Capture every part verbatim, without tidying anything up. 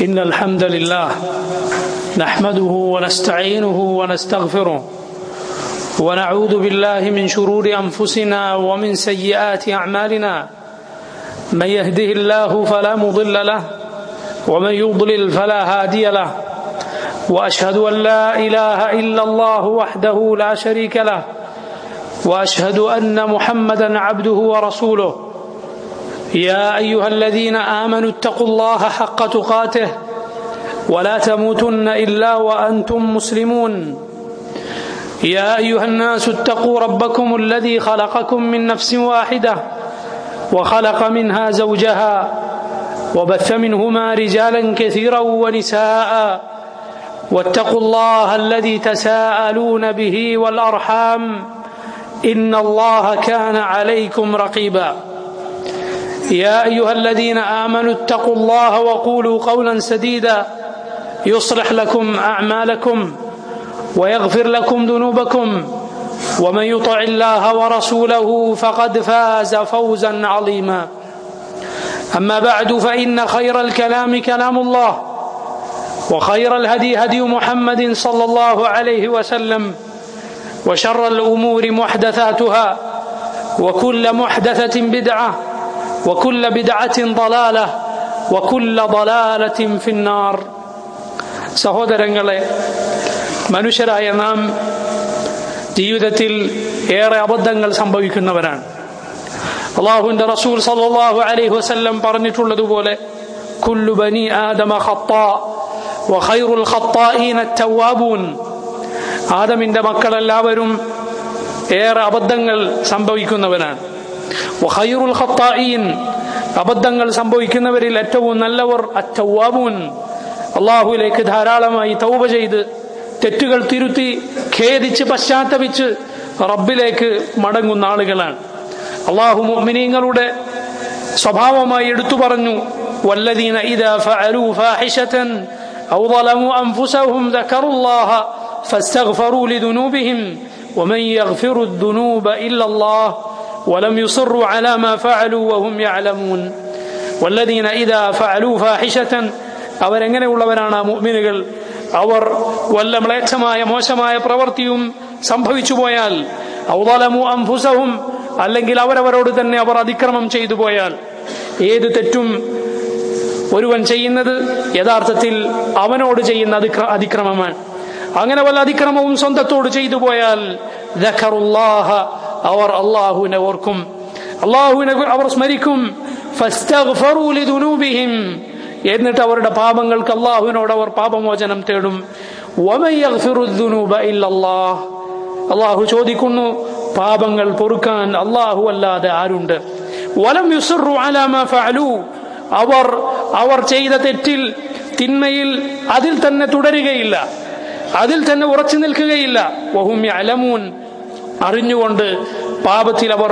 إن الحمد لله نحمده ونستعينه ونستغفره ونعوذ بالله من شرور أنفسنا ومن سيئات أعمالنا من يهده الله فلا مضل له ومن يضلل فلا هادي له وأشهد أن لا إله إلا الله وحده لا شريك له وأشهد أن محمدا عبده ورسوله يا أيها الذين آمنوا اتقوا الله حق تقاته ولا تموتن إلا وأنتم مسلمون يا أيها الناس اتقوا ربكم الذي خلقكم من نفس واحدة وخلق منها زوجها وبث منهما رجالا كثيرا ونساء واتقوا الله الذي تساءلون به والأرحام إن الله كان عليكم رقيبا يا أيها الذين آمنوا اتقوا الله وقولوا قولا سديدا يصلح لكم أعمالكم ويغفر لكم ذنوبكم ومن يطع الله ورسوله فقد فاز فوزا عظيما أما بعد فإن خير الكلام كلام الله وخير الهدي هدي محمد صلى الله عليه وسلم وشر الأمور محدثاتها وكل محدثة بدعة وكل بدعة ضلالة وكل ضلالة في النار. സഹോദരങ്ങളെ, മനുഷ്യരായ നാം ജീവിതത്തിൽ ഏറെ അബദ്ധങ്ങൾ സംഭവിക്കുന്നവരാണ്. അല്ലാഹുവിന്റെ റസൂൽ സല്ലല്ലാഹു അലൈഹി വസല്ലം പറഞ്ഞിട്ടുള്ളതുപോലെ കുല്ലു ബനി ആദമ ഖത്താ വഖൈറുൽ ഖത്താഈന അത്തവാബൂൻ. ആദമിന്റെ മക്കളെല്ലാവരും ഏറെ അബദ്ധങ്ങൾ സംഭവിക്കുന്നവരാണ്. വഖൈറുൽ ഖത്താഈൻ, അബദ്ധങ്ങൾ സംഭവിക്കുന്നവരിൽ ഏറ്റവും നല്ലവർ അത്തവാബൂൻ, അല്ലാഹുവിലേക്ക് ധാരാളമായി തൗബ ചെയ്ത് തെറ്റുകൾ തിരുത്തി ഖേദിച്ച് പശ്ചാത്തപിച്ച് റബ്ബിലേക്ക് മടങ്ങുന്ന ആളുകളാണ്. അല്ലാഹു മുഅ്മിനീങ്ങളുടെ സ്വഭാവമായി എടുത്തു പറഞ്ഞു, വല്ലദീന ഇദാ ഫഅലൂ ഫാഹിശതൻ ഔ ളലമൂ അൻഫുസഹും ദക്കറുല്ലാഹ ഫസ്തഗ്ഫറൂ ലിദുനൂബിഹിം വമൻ യഗ്ഫിറു الذുനൂബ ഇല്ലല്ലാഹ് വലം യുസിറൂ അലാ മാ ഫഅലൂ വഹും യഅലമൂൻ. വല്ലദീന ഇദാ ഫഅലൂ ഫാഹിശതൻ, അവരെങ്ങനെയുള്ളവരാണ് ആ മുഅ്മിനുകൾ? അവർ വല്ല മ്ലേച്ഛമായ മോശമായ പ്രവൃത്തിയും സംഭവിച്ചു പോയാൽ, ഔ ളലമൂ അൻഫുസഹും, അല്ലെങ്കിൽ അവരവരോട് തന്നെ അവർ അതിക്രമം ചെയ്തു പോയാൽ. ഏത് തെറ്റും ഒരുവൻ ചെയ്യുന്നത് യഥാർത്ഥത്തിൽ അവനോട് ചെയ്യുന്ന അതിക്രമമാണ്. അങ്ങനെ വല്ല അതിക്രമവും സ്വന്തത്തോട് ചെയ്തു പോയാൽ ദക്കറുല്ലാഹ, അവർ അല്ലാഹുവിനെ ഓർക്കും, അല്ലാഹുവിനെ അവർ സ്മരിക്കും. ഫസ്തഗ്ഫറൂ ലിദുനൂബിഹിം, എന്നിട്ട് അവരുടെ പാപങ്ങൾക്ക് അല്ലാഹുവിനോട് അവർ പാപമോചനം തേടും. വമൻ യഗ്ഫിറു الذുനൂബ ഇല്ലല്ലാഹ്, അല്ലാഹു ചോദിക്കുന്നു, പാപങ്ങൾ പൊറുക്കാൻ അല്ലാഹു അല്ലാതെ ആരുണ്ട്? വലം യുസിറു അലാ മാ ഫഅലൂ, അവർ അവർ ചെയ്ത തെറ്റിൽ തിന്മയിൽ അതിൽ തന്നെ തുടരുകയില്ല, അതിൽ തന്നെ ഉറച്ചു നിൽക്കുകയില്ല. വഹും യഅലമൂൻ, അറിഞ്ഞുകൊണ്ട് പാപത്തിൽ അവർ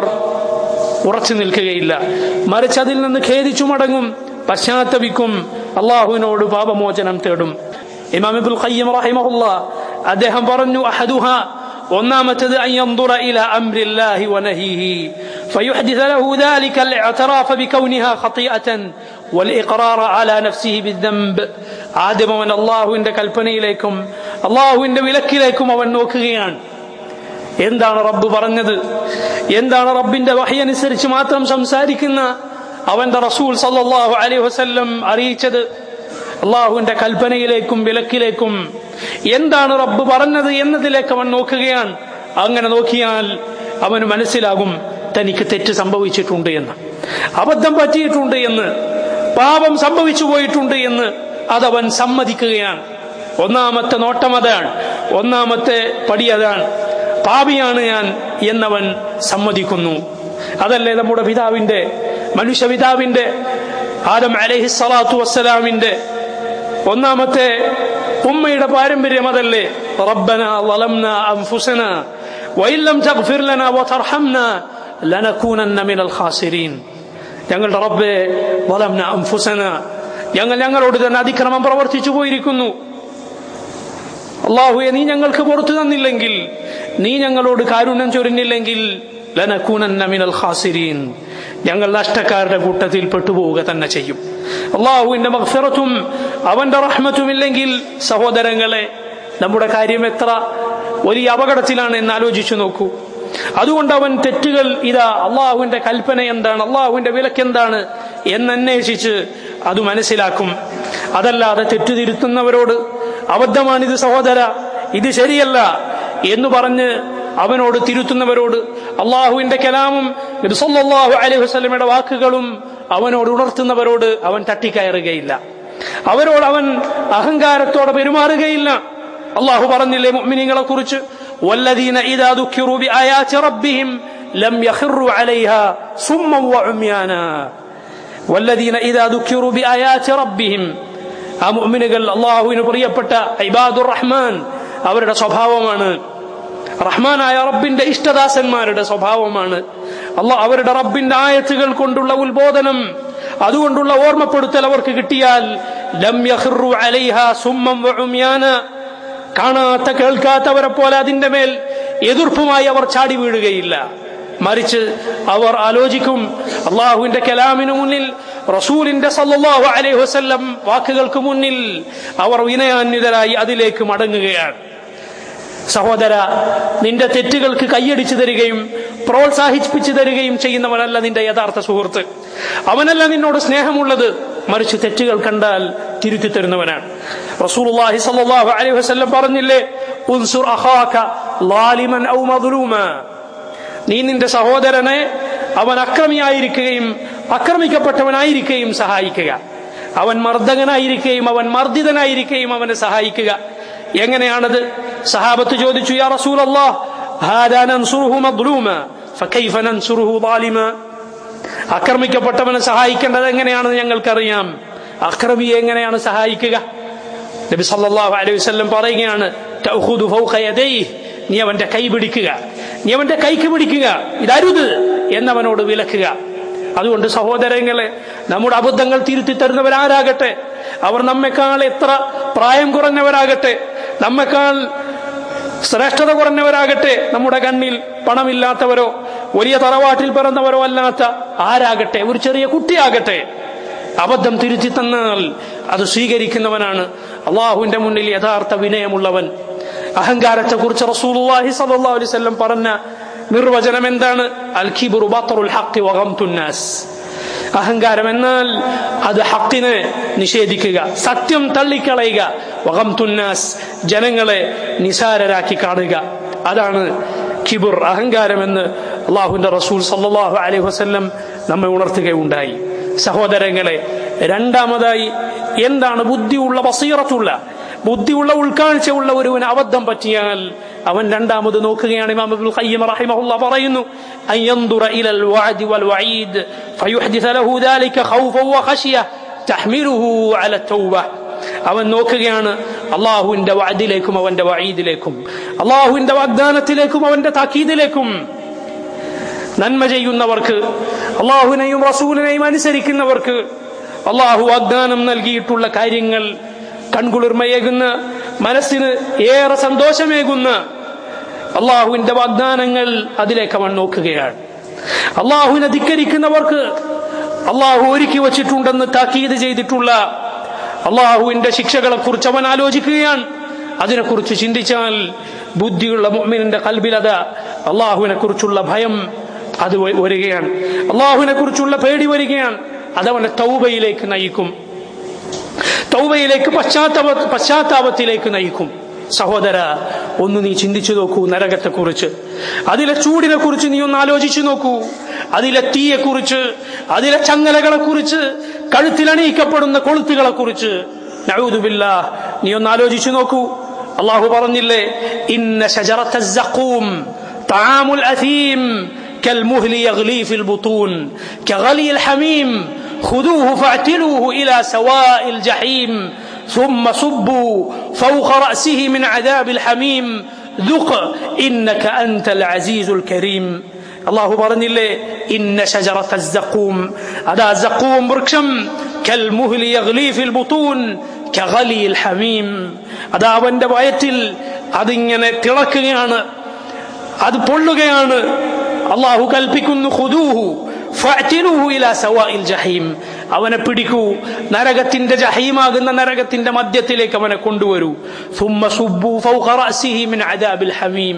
ഉറച്ചു നിൽക്കുകയില്ല, മറിച്ച് അതിൽ നിന്ന് ഖേദിച്ചു മടങ്ങും, പശ്ചാത്തപിക്കും, അല്ലാഹുവിനോട് പാപമോചനം തേടും. ഇമാം ഇബ്നുൽ ഖയ്യിം റഹിമഹുല്ലാഹ് അദ്ദേഹം പറഞ്ഞു, അഹദുഹാ, ഒന്നാമത്തേത് അൻ യൻദുറ ഇലാ അംരില്ലാഹി വനഹീഹി ഫയുഹ്ദിസ ലഹു ദാലിക അൽഇഅ്തിറാഫ ബികൗനിഹാ ഖതീഅതൻ വൽഇഖ്റാറ അലാ നഫ്സിഹി ബിദ്ദംബ്. ആദ്യം അവൻ അല്ലാഹുവിന്റെ കൽപ്പനയിലേക്കും അല്ലാഹുവിന്റെ വിലക്കിലേക്കും അവൻ നോക്കുകയാണ്. എന്താണ് റബ്ബ് പറഞ്ഞത്, എന്താണ് റബ്ബിന്റെ വഹി അനുസരിച്ച് മാത്രം സംസാരിക്കുന്ന അവന്റെ റസൂൽ സല്ലല്ലാഹു അലൈഹി വസല്ലം അറിയിച്ചത്, അല്ലാഹുവിന്റെ കൽപ്പനയിലേക്കും വിലക്കിലേക്കും എന്താണ് റബ്ബ് പറഞ്ഞത് എന്നതിലേക്ക് അവൻ നോക്കുകയാണ്. അങ്ങനെ നോക്കിയാൽ അവന് മനസ്സിലാകും തനിക്ക് തെറ്റ് സംഭവിച്ചിട്ടുണ്ട് എന്ന്, അബദ്ധം പറ്റിയിട്ടുണ്ട് എന്ന്, പാപം സംഭവിച്ചു പോയിട്ടുണ്ട് എന്ന്. അതവൻ സമ്മതിക്കുകയാണ്. ഒന്നാമത്തെ നോട്ടം അതാണ്, ഒന്നാമത്തെ പടി അതാണ്. പാപിയാണ് ഞാൻ എന്നവൻ സമ്മതിക്കുന്നു. അതല്ലേ നമ്മുടെ പിതാവിന്റെ, മനുഷ്യ പിതാവിന്റെ, ആദം അലൈഹിസ്സലാത്തു വസ്സലാമിന്റെ ഒന്നാമത്തെ ഉമ്മയുടെ പാരമ്പര്യം അതല്ലേ? റബ്ബനാ ളലംനാ അൻഫുസനാ വഇൻ ലം തഗ്ഫിർ ലനാ വതർഹംനാ ലനകൂനന്ന മിനൽ ഖാസിരീൻ. ഞങ്ങളുടെ റബ്ബേ, ളലംനാ അൻഫുസനാ, ഞങ്ങൾ ഞങ്ങളോട് തന്നെ അതിക്രമം പ്രവർത്തിച്ചു പോയിരിക്കുന്നു. അല്ലാഹുവേ, നീ ഞങ്ങൾക്ക് പുറത്തു തന്നില്ലെങ്കിൽ, നീ ഞങ്ങളോട് കാരുണ്യം ചൊരിഞ്ഞില്ലെങ്കിൽ ലനകൂനന്ന മിനൽ ഖാസിരീൻ, ഞങ്ങൾ നഷ്ടക്കാരുടെ കൂട്ടത്തിൽ പെട്ടുപോവുക തന്നെ ചെയ്യും. അള്ളാഹുവിന്റെ മഗ്ഫിറത്തും അവന്റെ റഹ്മത്തും ഇല്ലെങ്കിൽ സഹോദരങ്ങളെ, നമ്മുടെ കാര്യം എത്ര വലിയ അപകടത്തിലാണ് എന്ന് ആലോചിച്ചു നോക്കൂ. അതുകൊണ്ട് അവൻ തെറ്റുകൾ ഇതാ അള്ളാഹുവിന്റെ കൽപ്പന എന്താണ്, അള്ളാഹുവിന്റെ വിലക്കെന്താണ് എന്നന്വേഷിച്ച് അത് മനസ്സിലാക്കും. അതല്ലാതെ തെറ്റുതിരുത്തുന്നവരോട് അബദ്ധമാണിത് സഹോദര, ഇത് ശരിയല്ല എന്ന് പറഞ്ഞ് അവനോട് തിരുത്തുന്നവരോട് അള്ളാഹുവിന്റെ കലാമും നബി സല്ലല്ലാഹു അലൈഹി വസല്ലമയുടെ വാക്കുകളും അവനോട് ഉണർത്തുന്നവരോട് അവൻ തട്ടിക്കയറുകയില്ല, അവരോട് അവൻ അഹങ്കാരത്തോടെ പെരുമാറുകയില്ല. അള്ളാഹു പറഞ്ഞില്ലേ മുഅ്മിനീങ്ങളെ കുറിച്ച്, വല്ലദീന ഇദാ ദുക്കിറു ബിആയാതി റബ്ബിഹിം ലം യഖിറു അലൈഹാ സുമ്മൻ വഉമ്യാനാ. വല്ലദീന ഇദാ ദുക്കിറു ബിആയാതി റബ്ബിഹിം, ആ മുഅ്മിനുകൾ അള്ളാഹുവിന് പ്രിയപ്പെട്ട ഇബാദുർ റഹ്മാൻ അവരുടെ സ്വഭാവമാണ്. റഹ്മാനായ റബ്ബിന്റെ ഇഷ്ടദാസന്മാരുടെ സ്വഭാവമാണ്. അള്ളാഹ് അവരുടെ റബ്ബിന്റെ ആയത്തുകൾ കൊണ്ടുള്ള ഉത്ബോധനം, അതുകൊണ്ടുള്ള ഓർമ്മപ്പെടുത്തൽ അവർക്ക് കിട്ടിയാൽ ലം യഖിറു അലൈഹാ സുമ്മൻ വഉമ്യാന, കാണാത്ത കേൾക്കാത്തവരെ പോലെ അതിന്റെ മേൽ എതിർപ്പുമായി അവർ ചാടി വീഴുകയില്ല. മറിച്ച് അവർ ആലോചിക്കും, അള്ളാഹുവിന്റെ കലാമിനു മുന്നിൽ, റസൂലിന്റെ സല്ലല്ലാഹു അലൈഹി വസല്ലം വാക്കുകൾക്ക് മുന്നിൽ അവർ വിനയാന്വിതരായി അതിലേക്ക് മടങ്ങുകയാണ്. സഹോദര, നിന്റെ തെറ്റുകൾക്ക് കൈയടിച്ചു തരികയും പ്രോത്സാഹിപ്പിച്ചു തരികയും ചെയ്യുന്നവനല്ല നിന്റെ യഥാർത്ഥ സുഹൃത്ത്. അവനല്ല നിന്നോട് സ്നേഹമുള്ളത്, മറിച്ച് തെറ്റുകൾ കണ്ടാൽ തിരുത്തി തരുന്നവനാണ്. റസൂലുള്ളാഹി സ്വല്ലല്ലാഹു അലൈഹി വസല്ലം പറഞ്ഞില്ലേ, ഉൻസുർ അഖാക ളാലിമൻ ഔ മദ്ലൂമ, നീ നിന്റെ സഹോദരനെ അവൻ അക്രമിയായിരിക്കുകയും ആക്രമിക്കപ്പെട്ടവനായിരിക്കുകയും സഹായിക്കുക. അവൻ മർദ്ദകനായിരിക്കുകയും അവൻ മർദ്ദിതനായിരിക്കുകയും അവനെ സഹായിക്കുക. എങ്ങനെയാണത്? സഹാബത്ത് ചോദിച്ചു, യാ റസൂലല്ലാഹ്, ഹാദാ നൻസുറുഹു മദ്ലൂമ ഫകൈഫ നൻസുറുഹു ളാലിമ. ആക്രമിക്കപ്പെട്ടവനെ സഹായിക്കേണ്ടത് എങ്ങനെയാണെന്ന് ഞങ്ങൾക്കറിയാം, അക്രമിയെ എങ്ങനെയാണ് സഹായിക്കുക? നബി സല്ലല്ലാഹു അലൈഹി വസല്ലം പറയുകയാണ്, തഅഖുദു ഫൗഖ യദൈഹി, നീ അവന്റെ കൈ പിടിക്കുക, നീ അവന്റെ കൈക്ക് പിടിക്കുക, ഇതരുത് എന്നവനോട് വിലക്കുക. അതുകൊണ്ട് സഹോദരങ്ങളെ, നമ്മുടെ അബദ്ധങ്ങൾ തിരുത്തി തരുന്നവരാരാകട്ടെ, അവർ നമ്മെക്കാൾ എത്ര പ്രായം കുറഞ്ഞവരാകട്ടെ, നമ്മെക്കാൾ ശ്രേഷ്ഠത കുറഞ്ഞവരാകട്ടെ, നമ്മുടെ കണ്ണിൽ പണമില്ലാത്തവരോ വലിയ തറവാട്ടിൽ പിറന്നവരോ അല്ലാത്ത ആരാകട്ടെ, ഒരു ചെറിയ കുട്ടിയാകട്ടെ, അബദ്ധം തിരുത്തി തന്നാൽ അത് സ്വീകരിക്കുന്നവനാണ് അള്ളാഹുവിന്റെ മുന്നിൽ യഥാർത്ഥ വിനയമുള്ളവൻ. അഹങ്കാരത്തെ കുറിച്ച് റസൂലുള്ളാഹി സ്വല്ലല്ലാഹു അലൈഹി വസല്ലം പറഞ്ഞ നിർവചനം എന്താണ്? അൽ കിബ്റു ബത്റുൽ ഹഖ് വഗംതുൻ നാസ്. അഹങ്കാരം എന്നാൽ അത് ഹഖിനെ നിഷേധിക്കുക, സത്യം തള്ളിക്കളയുക. വഗംതുൻ നാസ്, ജനങ്ങളെ നിസാരരാക്കി കാണുക. അതാണ് കിബ്ർ, അഹങ്കാരമെന്ന് അള്ളാഹുവിന്റെ റസൂൽ സല്ലല്ലാഹു അലൈഹി വസല്ലം നമ്മെ ഉണർത്തുകയുണ്ടായി. സഹോദരങ്ങളെ, രണ്ടാമതായി എന്താണ് ബുദ്ധിയുള്ള, ബസീറത്തുള്ള, ബുദ്ധിയുള്ള ഉൾക്കാഴ്ചയുള്ള ഒരുവന് അബദ്ധം പറ്റിയാൽ അവൻ രണ്ടാമത് നോക്കുകയാണ്. ഇമാം ഇബ്നുൽ ഖയ്യിം റഹിമഹുല്ലാഹ് പറയുന്നു, അയൻദുറ ഇലൽ വഅദി വൽ വഈദ് ഫയുഹ്ദിസ ലഹു ദാലിക ഖൗഫൻ വഖശിയ തഹ്മിലുഹു അല തൗബ. അവൻ നോക്കുകയാണ് അള്ളാഹുവിന്റെ വഅദിലേക്കും അവന്റെ വഈദിലേക്കും, അള്ളാഹുവിന്റെ വാഗ്ദാനത്തിലേക്കും അവന്റെ താക്കീദിലേക്കും. നന്മ ചെയ്യുന്നവർക്ക്, അള്ളാഹുവിനെയും റസൂലിനെയും അനുസരിക്കുന്നവർക്ക് അള്ളാഹു വാഗ്ദാനം നൽകിയിട്ടുള്ള കാര്യങ്ങൾ കൺകുളിർമയേകുന്ന, മനസ്സിന് ഏറെ സന്തോഷമേകുന്ന അള്ളാഹുവിന്റെ വാഗ്ദാനങ്ങൾ, അതിലേക്ക് അവൻ നോക്കുകയാണ്. അള്ളാഹുവിനെ ധിക്കരിക്കുന്നവർക്ക് അള്ളാഹു ഒരുക്കി വച്ചിട്ടുണ്ടെന്ന് താക്കീത് ചെയ്തിട്ടുള്ള അള്ളാഹുവിന്റെ ശിക്ഷകളെ കുറിച്ച് അവൻ ആലോചിക്കുകയാണ്. അതിനെക്കുറിച്ച് ചിന്തിച്ചാൽ ബുദ്ധിയുള്ള മുഅ്മിനിന്റെ ഖൽബിലത അള്ളാഹുവിനെ കുറിച്ചുള്ള ഭയം അത് വരികയാണ്, അള്ളാഹുവിനെ കുറിച്ചുള്ള പേടി വരികയാണ്. അതവനെ തൗബയിലേക്ക് നയിക്കും, തൗബയിലേക്ക്, പശ്ചാത്താപ പശ്ചാത്താപത്തിലേക്ക് നയിക്കും. സഹോദര, ഒന്ന് നീ ചിന്തിച്ചു നോക്കൂ നരകത്തെക്കുറിച്ച്, അതിലെ ചൂടിനെ കുറിച്ച് നീ ഒന്ന് ആലോചിച്ചു നോക്കൂ, അതിലെ തീയെക്കുറിച്ച്, അതിലെ ചങ്ങലകളെ കുറിച്ച്, കഴുത്തിലണിയിക്കപ്പെടുന്ന കൊളുത്തുകളെ കുറിച്ച്. നഊദു ബില്ലാഹ്, നീ ഒന്ന് ആലോചിച്ചു നോക്കൂ. അള്ളാഹു പറഞ്ഞില്ലേ, ഇന്ന ശജറത സഖൂം തആമുൽ അസീം കൽമുഹ്ലി യഗ്ലി ഫിൽ ബുതൂൻ കഗലിൽ ഹമീം ഖുദൂഹു ഫഅ്തിലൂഹു ഇലാ സവാഇൽ ജഹീം ثم صبوا فوق رأسه من عذاب الحميم ذق إنك أنت العزيز الكريم. അള്ളാഹു പറഞ്ഞില്ലേ, ഇന്ന ശജറത സഖൂം, അതാ സഖൂം വൃക്ഷം, കൽമുഹ്ലി യഗ്ലി ഫിൽ ബുതൂൻ കഗലിൽ ഹമീം, അതാ അവന്റെ വയറ്റിൽ അതിങ്ങനെ തിളക്കുകയാണ്, അത് പൊള്ളുകയാണ്. അള്ളാഹു കൽപ്പിക്കുന്നു, ഖുദൂഹു ഫഅ്തിലൂഹു ഇലാ സവാഇൽ ജഹീം, അവനെ പിടിക്കൂ, നരകത്തിന്റെ ജഹീമാകുന്ന നരകത്തിന്റെ മധ്യത്തിലേക്ക് അവനെ കൊണ്ടുവരൂ. സുമ്മ സുബ്ബു ഫൗഖ റഅസിഹി മിൻ അദാബിൽ ഹമീം,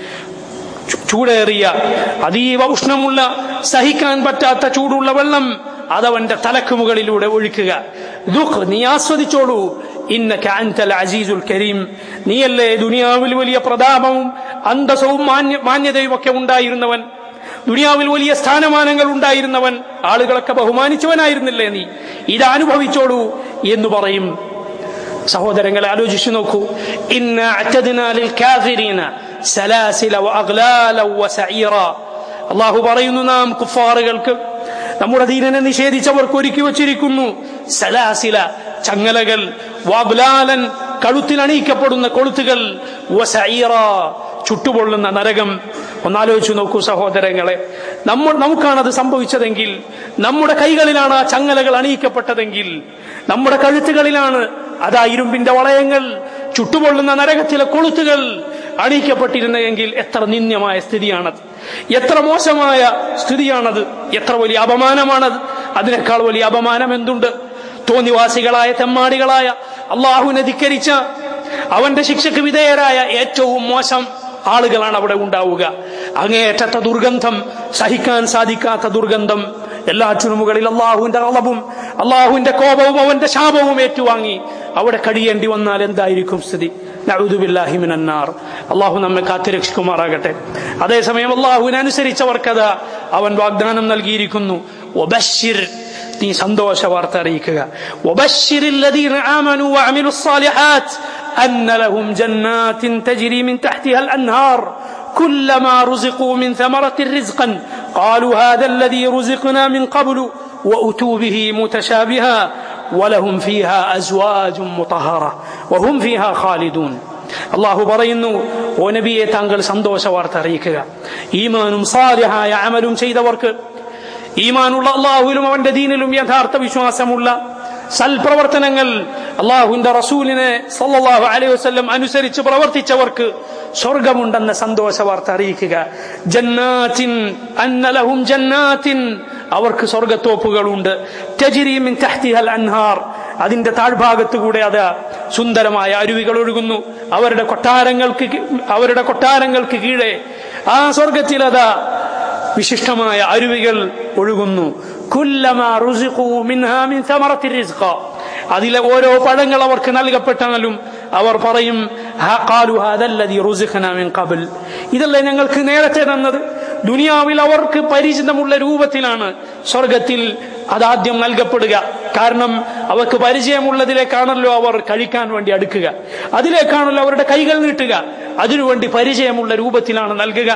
ചൂടേറിയ അതീവ ഉഷ്ണമുള്ള സഹിക്കാൻ പറ്റാത്ത ചൂടുള്ള വെള്ളം അതവന്റെ തലക്ക് മുകളിലൂടെ ഒഴിക്കുക. ദുഖ്, നീ ആസ്വദിച്ചോളൂ, ഇന്നക അൻതൽ അസീസുൽ കരീം, നീയല്ലേ ദുനിയാവിൽ വലിയ പ്രതാപവും അന്തസ്സവും മാന്യതയും ഒക്കെ ഉണ്ടായിരുന്നവൻ, ദുനിയാവിൽ വലിയ സ്ഥാനമാനങ്ങൾ ഉണ്ടായിരുന്നവൻ, ആളുകളൊക്കെ ബഹുമാനിച്ചവനായിരുന്നില്ലേ നീ, ഇത് അനുഭവിച്ചോളൂ എന്ന് പറയും. സഹോദരങ്ങളെ, ആലോചിച്ചു നോക്കൂ. ഇന്നാ അഅ്തദ്നാ ലിൽ കാഫിരീന സലാസില വഅഗ്ലാല വസഈറ, അല്ലാഹു പറയുന്നു, നാം കുഫാറുകൾക്ക്, നമ്മുടെ ദീനിനെ നിഷേധിച്ചവർക്ക് ഒരുക്കി വച്ചിരിക്കുന്നു സലാസില, ചങ്ങലകൾ, വഅഗ്ലാലൻ, കഴുത്തിൽ അണിയിക്കപ്പെടുന്ന കൊളുത്തുകൾ, വസഈറ, ചുട്ടുപൊള്ളുന്ന നരകം. ഒന്നാലോചിച്ചു നോക്കൂ സഹോദരങ്ങളെ, നമ്മൾ നമുക്കാണത് സംഭവിച്ചതെങ്കിൽ, നമ്മുടെ കൈകളിലാണ് ആ ചങ്ങലകൾ അണിയിക്കപ്പെട്ടതെങ്കിൽ, നമ്മുടെ കഴുത്തുകളിലാണ് അതാ ഇരുമ്പിന്റെ വളയങ്ങൾ, ചുട്ടുപൊള്ളുന്ന നരകത്തിലെ കൊളുത്തുകൾ അണിയിക്കപ്പെട്ടിരുന്നെങ്കിൽ എത്ര നിന്ദ്യമായ സ്ഥിതിയാണത്, എത്ര മോശമായ സ്ഥിതിയാണത്, എത്ര വലിയ അപമാനമാണത്. അതിനേക്കാൾ വലിയ അപമാനം എന്തുണ്ട്? തോന്നിവാസികളായ തെമ്മാടികളായ അള്ളാഹുവിനെ ധിക്കരിച്ച അവന്റെ ശിക്ഷയ്ക്ക് വിധേയരായ ഏറ്റവും മോശം ആളുകളാണ് അവിടെ ഉണ്ടാവുക. അങ്ങേയറ്റത്തെ ദുർഗന്ധം, സഹിക്കാൻ സാധിക്കാത്ത ദുർഗന്ധം. എല്ലാറ്റിനും മുകളിൽ അള്ളാഹുവിന്റെ കളവും അള്ളാഹുവിന്റെ കോപവും അവന്റെ ശാപവും ഏറ്റുവാങ്ങി അവിടെ കഴിയേണ്ടി വന്നാൽ എന്തായിരിക്കും സ്ഥിതി? നഊദു ബില്ലാഹി മിനന്നാർ. അള്ളാഹു നമ്മെ കാത്തുരക്ഷിക്കുമാറാകട്ടെ. അതേസമയം അള്ളാഹുവിനെ അനുസരിച്ചവർക്കതാ അവൻ വാഗ്ദാനം നൽകിയിരിക്കുന്നു, വബശ്ശിർ, നീ സന്തോഷ വാർത്ത അറിയിക്കുക, വബശ്ശിരിൽ ലദീന ആമനൂ വഅമിലുസ് സാലിഹാത്ത് അന്ന ലഹും ജന്നാത്തിൻ തജ്രി മിൻ തഹ്തിഹാൽ അൻഹാർ കുല്ലമാ റുസിഖൂ മിൻ സമറത്തിർ റിസ്ഖൻ ഖാലൂ ഹാദൽ ലദീ റുസിഖ്നാ മിൻ ഖബ്ലു വഉതൂ ബിഹി മുതശാബിഹാ വലഹും ഫീഹാ അസ്വാജും മുതഹറ വഹും ഫീഹാ ഖാലിദൂൻ. അല്ലാഹു പറയുന്നു, ഓ നബിയെ, താങ്കൾ സന്തോഷ വാർത്ത അറിയിക്കുക, ഈമാനും സാലിഹായ അമലും ചെയ്തവർക്ക്, ഈമാനുള്ള അള്ളാഹുവിലും അവന്റെ ദീനിലും യഥാർത്ഥ വിശ്വാസമുള്ള സൽപ്രവർത്തനങ്ങൾ അള്ളാഹുവിന്റെ റസൂലിനെ സല്ലല്ലാഹു അലൈഹി വസല്ലം അനുസരിച്ച് പ്രവർത്തിച്ചവർക്ക് സ്വർഗമുണ്ടെന്ന സന്തോഷ വാർത്ത അറിയിക്കുക. ജന്നാത്തിൻ, അന്ന ലഹും ജന്നാത്തിൻ, അവർക്ക് സ്വർഗത്തോപ്പുകളുണ്ട്. തജ്രി മിൻ തഹ്തിഹൽ അൻഹാർ, അതിന്റെ താഴ്ഭാഗത്തുകൂടെ അതാ സുന്ദരമായ അരുവികൾ ഒഴുകുന്നു. അവരുടെ കൊട്ടാരങ്ങൾക്ക് അവരുടെ കൊട്ടാരങ്ങൾക്ക് കീഴെ ആ സ്വർഗത്തിലതാ വിശിഷ്ടമായ അരുവികൾ ഒഴുകുന്നു. കുല്ലമാ റുസിഖൂ മിൻഹാ മിൻ സമറത്തി റിസ്ഖ, അതിലെ ഓരോ പഴങ്ങൾ അവർക്ക് നൽകപ്പെട്ടാലും അവർ പറയും, ഖാലു ഹാദല്ലദീ റുസിഖ്നാ മിൻ ഖബൽ, ഇതല്ലേ ഞങ്ങൾക്ക് നേരത്തെ തന്നത്. ദുനിയാവിൽ അവർക്ക് പരിചിതമുള്ള രൂപത്തിലാണ് സ്വർഗത്തിൽ അതാദ്യം നൽകപ്പെടുക. കാരണം അവർക്ക് പരിചയമുള്ളതിലേക്കാണല്ലോ അവർ കഴിക്കാൻ വേണ്ടി അടുക്കുക, അതിലേക്കാണല്ലോ അവരുടെ കൈകൾ നീട്ടുക, അതിനുവേണ്ടി പരിചയമുള്ള രൂപത്തിലാണ് നൽകുക.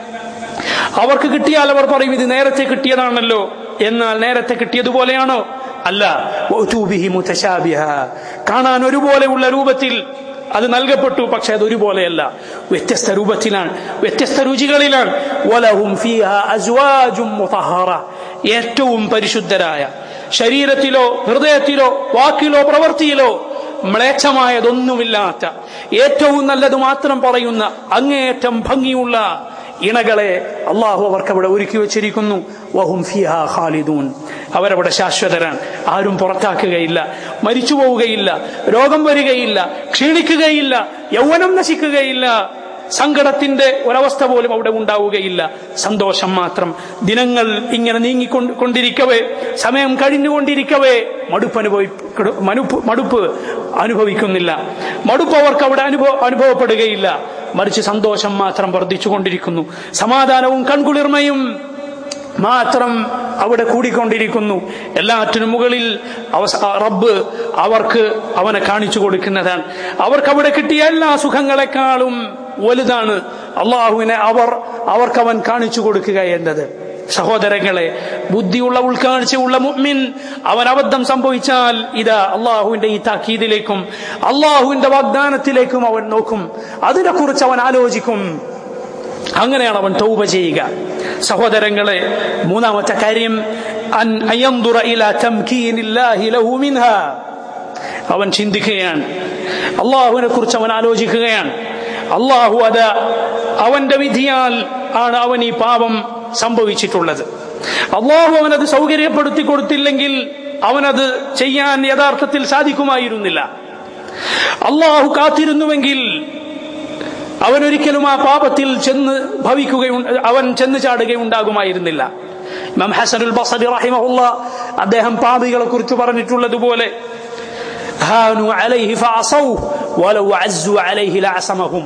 അവർക്ക് കിട്ടിയാൽ അവർ പറയും, ഇത് നേരത്തെ കിട്ടിയതാണല്ലോ. എന്നാൽ നേരത്തെ കിട്ടിയതുപോലെയാണോ? അല്ല. കാണാൻ ഒരുപോലെയുള്ള രൂപത്തിൽ അത് നൽകപ്പെട്ടു, പക്ഷെ അത് ഒരുപോലെയല്ല, വ്യത്യസ്ത രൂപത്തിലാണ്, വ്യത്യസ്ത രുചികളിലാണ്. വലഹും ഫീഹാ അസ്വാജും മുതഹറ, ഏറ്റവും പരിശുദ്ധരായ, ശരീരത്തിലോ ഹൃദയത്തിലോ വാക്കിലോ പ്രവൃത്തിയിലോ മ്ലേച്ഛമായതൊന്നുമില്ലാത്ത, ഏറ്റവും നല്ലത് മാത്രം പറയുന്ന അങ്ങേയറ്റം ഭംഗിയുള്ള ഇണകളെ അള്ളാഹു അവർക്ക് അവിടെ ഒരുക്കി വെച്ചിരിക്കുന്നു. വഹും ഫീഹാ ഖാലിദൂൻ, അവരവിടെ ശാശ്വതരാണ്, ആരും പുറത്താക്കുകയില്ല, മരിച്ചു പോവുകയില്ല, രോഗം വരികയില്ല, ക്ഷീണിക്കുകയില്ല, യൗവനം നശിക്കുകയില്ല, സങ്കടത്തിന്റെ ഒരവസ്ഥ പോലും അവിടെ ഉണ്ടാവുകയില്ല. സന്തോഷം മാത്രം. ദിനങ്ങൾ ഇങ്ങനെ നീങ്ങിക്കൊണ്ടിരിക്കവേ, സമയം കഴിഞ്ഞുകൊണ്ടിരിക്കവേ മടുപ്പ് അനുഭവി മടുപ്പ് അനുഭവിക്കുന്നില്ല, മടുപ്പ് അവർക്ക് അവിടെ അനുഭവ അനുഭവപ്പെടുകയില്ല മറിച്ച് സന്തോഷം മാത്രം വർദ്ധിച്ചുകൊണ്ടിരിക്കുന്നു. സമാധാനവും കൺകുളിർമയും മാത്രം അവിടെ കൂടിക്കൊണ്ടിരിക്കുന്നു. എല്ലാറ്റിനും മുകളിൽ റബ്ബ് അവർക്ക് അവനെ കാണിച്ചു കൊടുക്കുന്നതാണ്. അവർക്ക് അവിടെ കിട്ടിയ എല്ലാ സുഖങ്ങളെക്കാളും വലുതാണ് അള്ളാഹുവിനെ അവർ അവർക്കവൻ കാണിച്ചു കൊടുക്കുക എന്നത്. സഹോദരങ്ങളെ, ബുദ്ധിയുള്ള ഉൾക്കാഴ്ചയുള്ള മുഅ്മിൻ അവൻ അബദ്ധം സംഭവിച്ചാൽ ഇതാ അള്ളാഹുവിന്റെ ഈ താക്കീദിലേക്കും അള്ളാഹുവിന്റെ വാഗ്ദാനത്തിലേക്കും അവൻ നോക്കും, അതിനെക്കുറിച്ച് അവൻ ആലോചിക്കും. അങ്ങനെയാണ് അവൻ തൗബ ചെയ്യുക. സഹോദരങ്ങളെ, മൂന്നാമത്തെ കാര്യം അൻ അയൻദുറ ഇലാ തംകീനില്ലാഹി ലഹു മിൻഹാ, അവൻ ചിന്തിക്കുകയാണ്, അള്ളാഹുവിനെ കുറിച്ച് അവൻ ആലോചിക്കുകയാണ്. അള്ളാഹു അതാ അവന്റെ വിധിയാൽ ആണ് അവൻ ഈ പാപം സംഭവിച്ചിട്ടുള്ളത്. അള്ളാഹു അവനത് സൗകര്യപ്പെടുത്തി കൊടുത്തില്ലെങ്കിൽ അവനത് ചെയ്യാൻ യഥാർത്ഥത്തിൽ സാധിക്കുമായിരുന്നില്ല. അള്ളാഹു കാത്തിരുന്നുവെങ്കിൽ അവനൊരിക്കലും ആ പാപത്തിൽ ചെന്ന് ഭവിക്കുകയും അവൻ ചെന്ന് ചാടുകയുണ്ടാകുമായിരുന്നില്ല. ഇമാം ഹസനുൽ ബസ്രി റഹിമഹുല്ലാഹ് അദ്ദേഹം പാപികളെ കുറിച്ച് പറഞ്ഞിട്ടുള്ളതുപോലെ ഹാനു അലൈഹി ഫഅസൗ വലൗ അസ്സു അലൈഹി ലഅസമഹും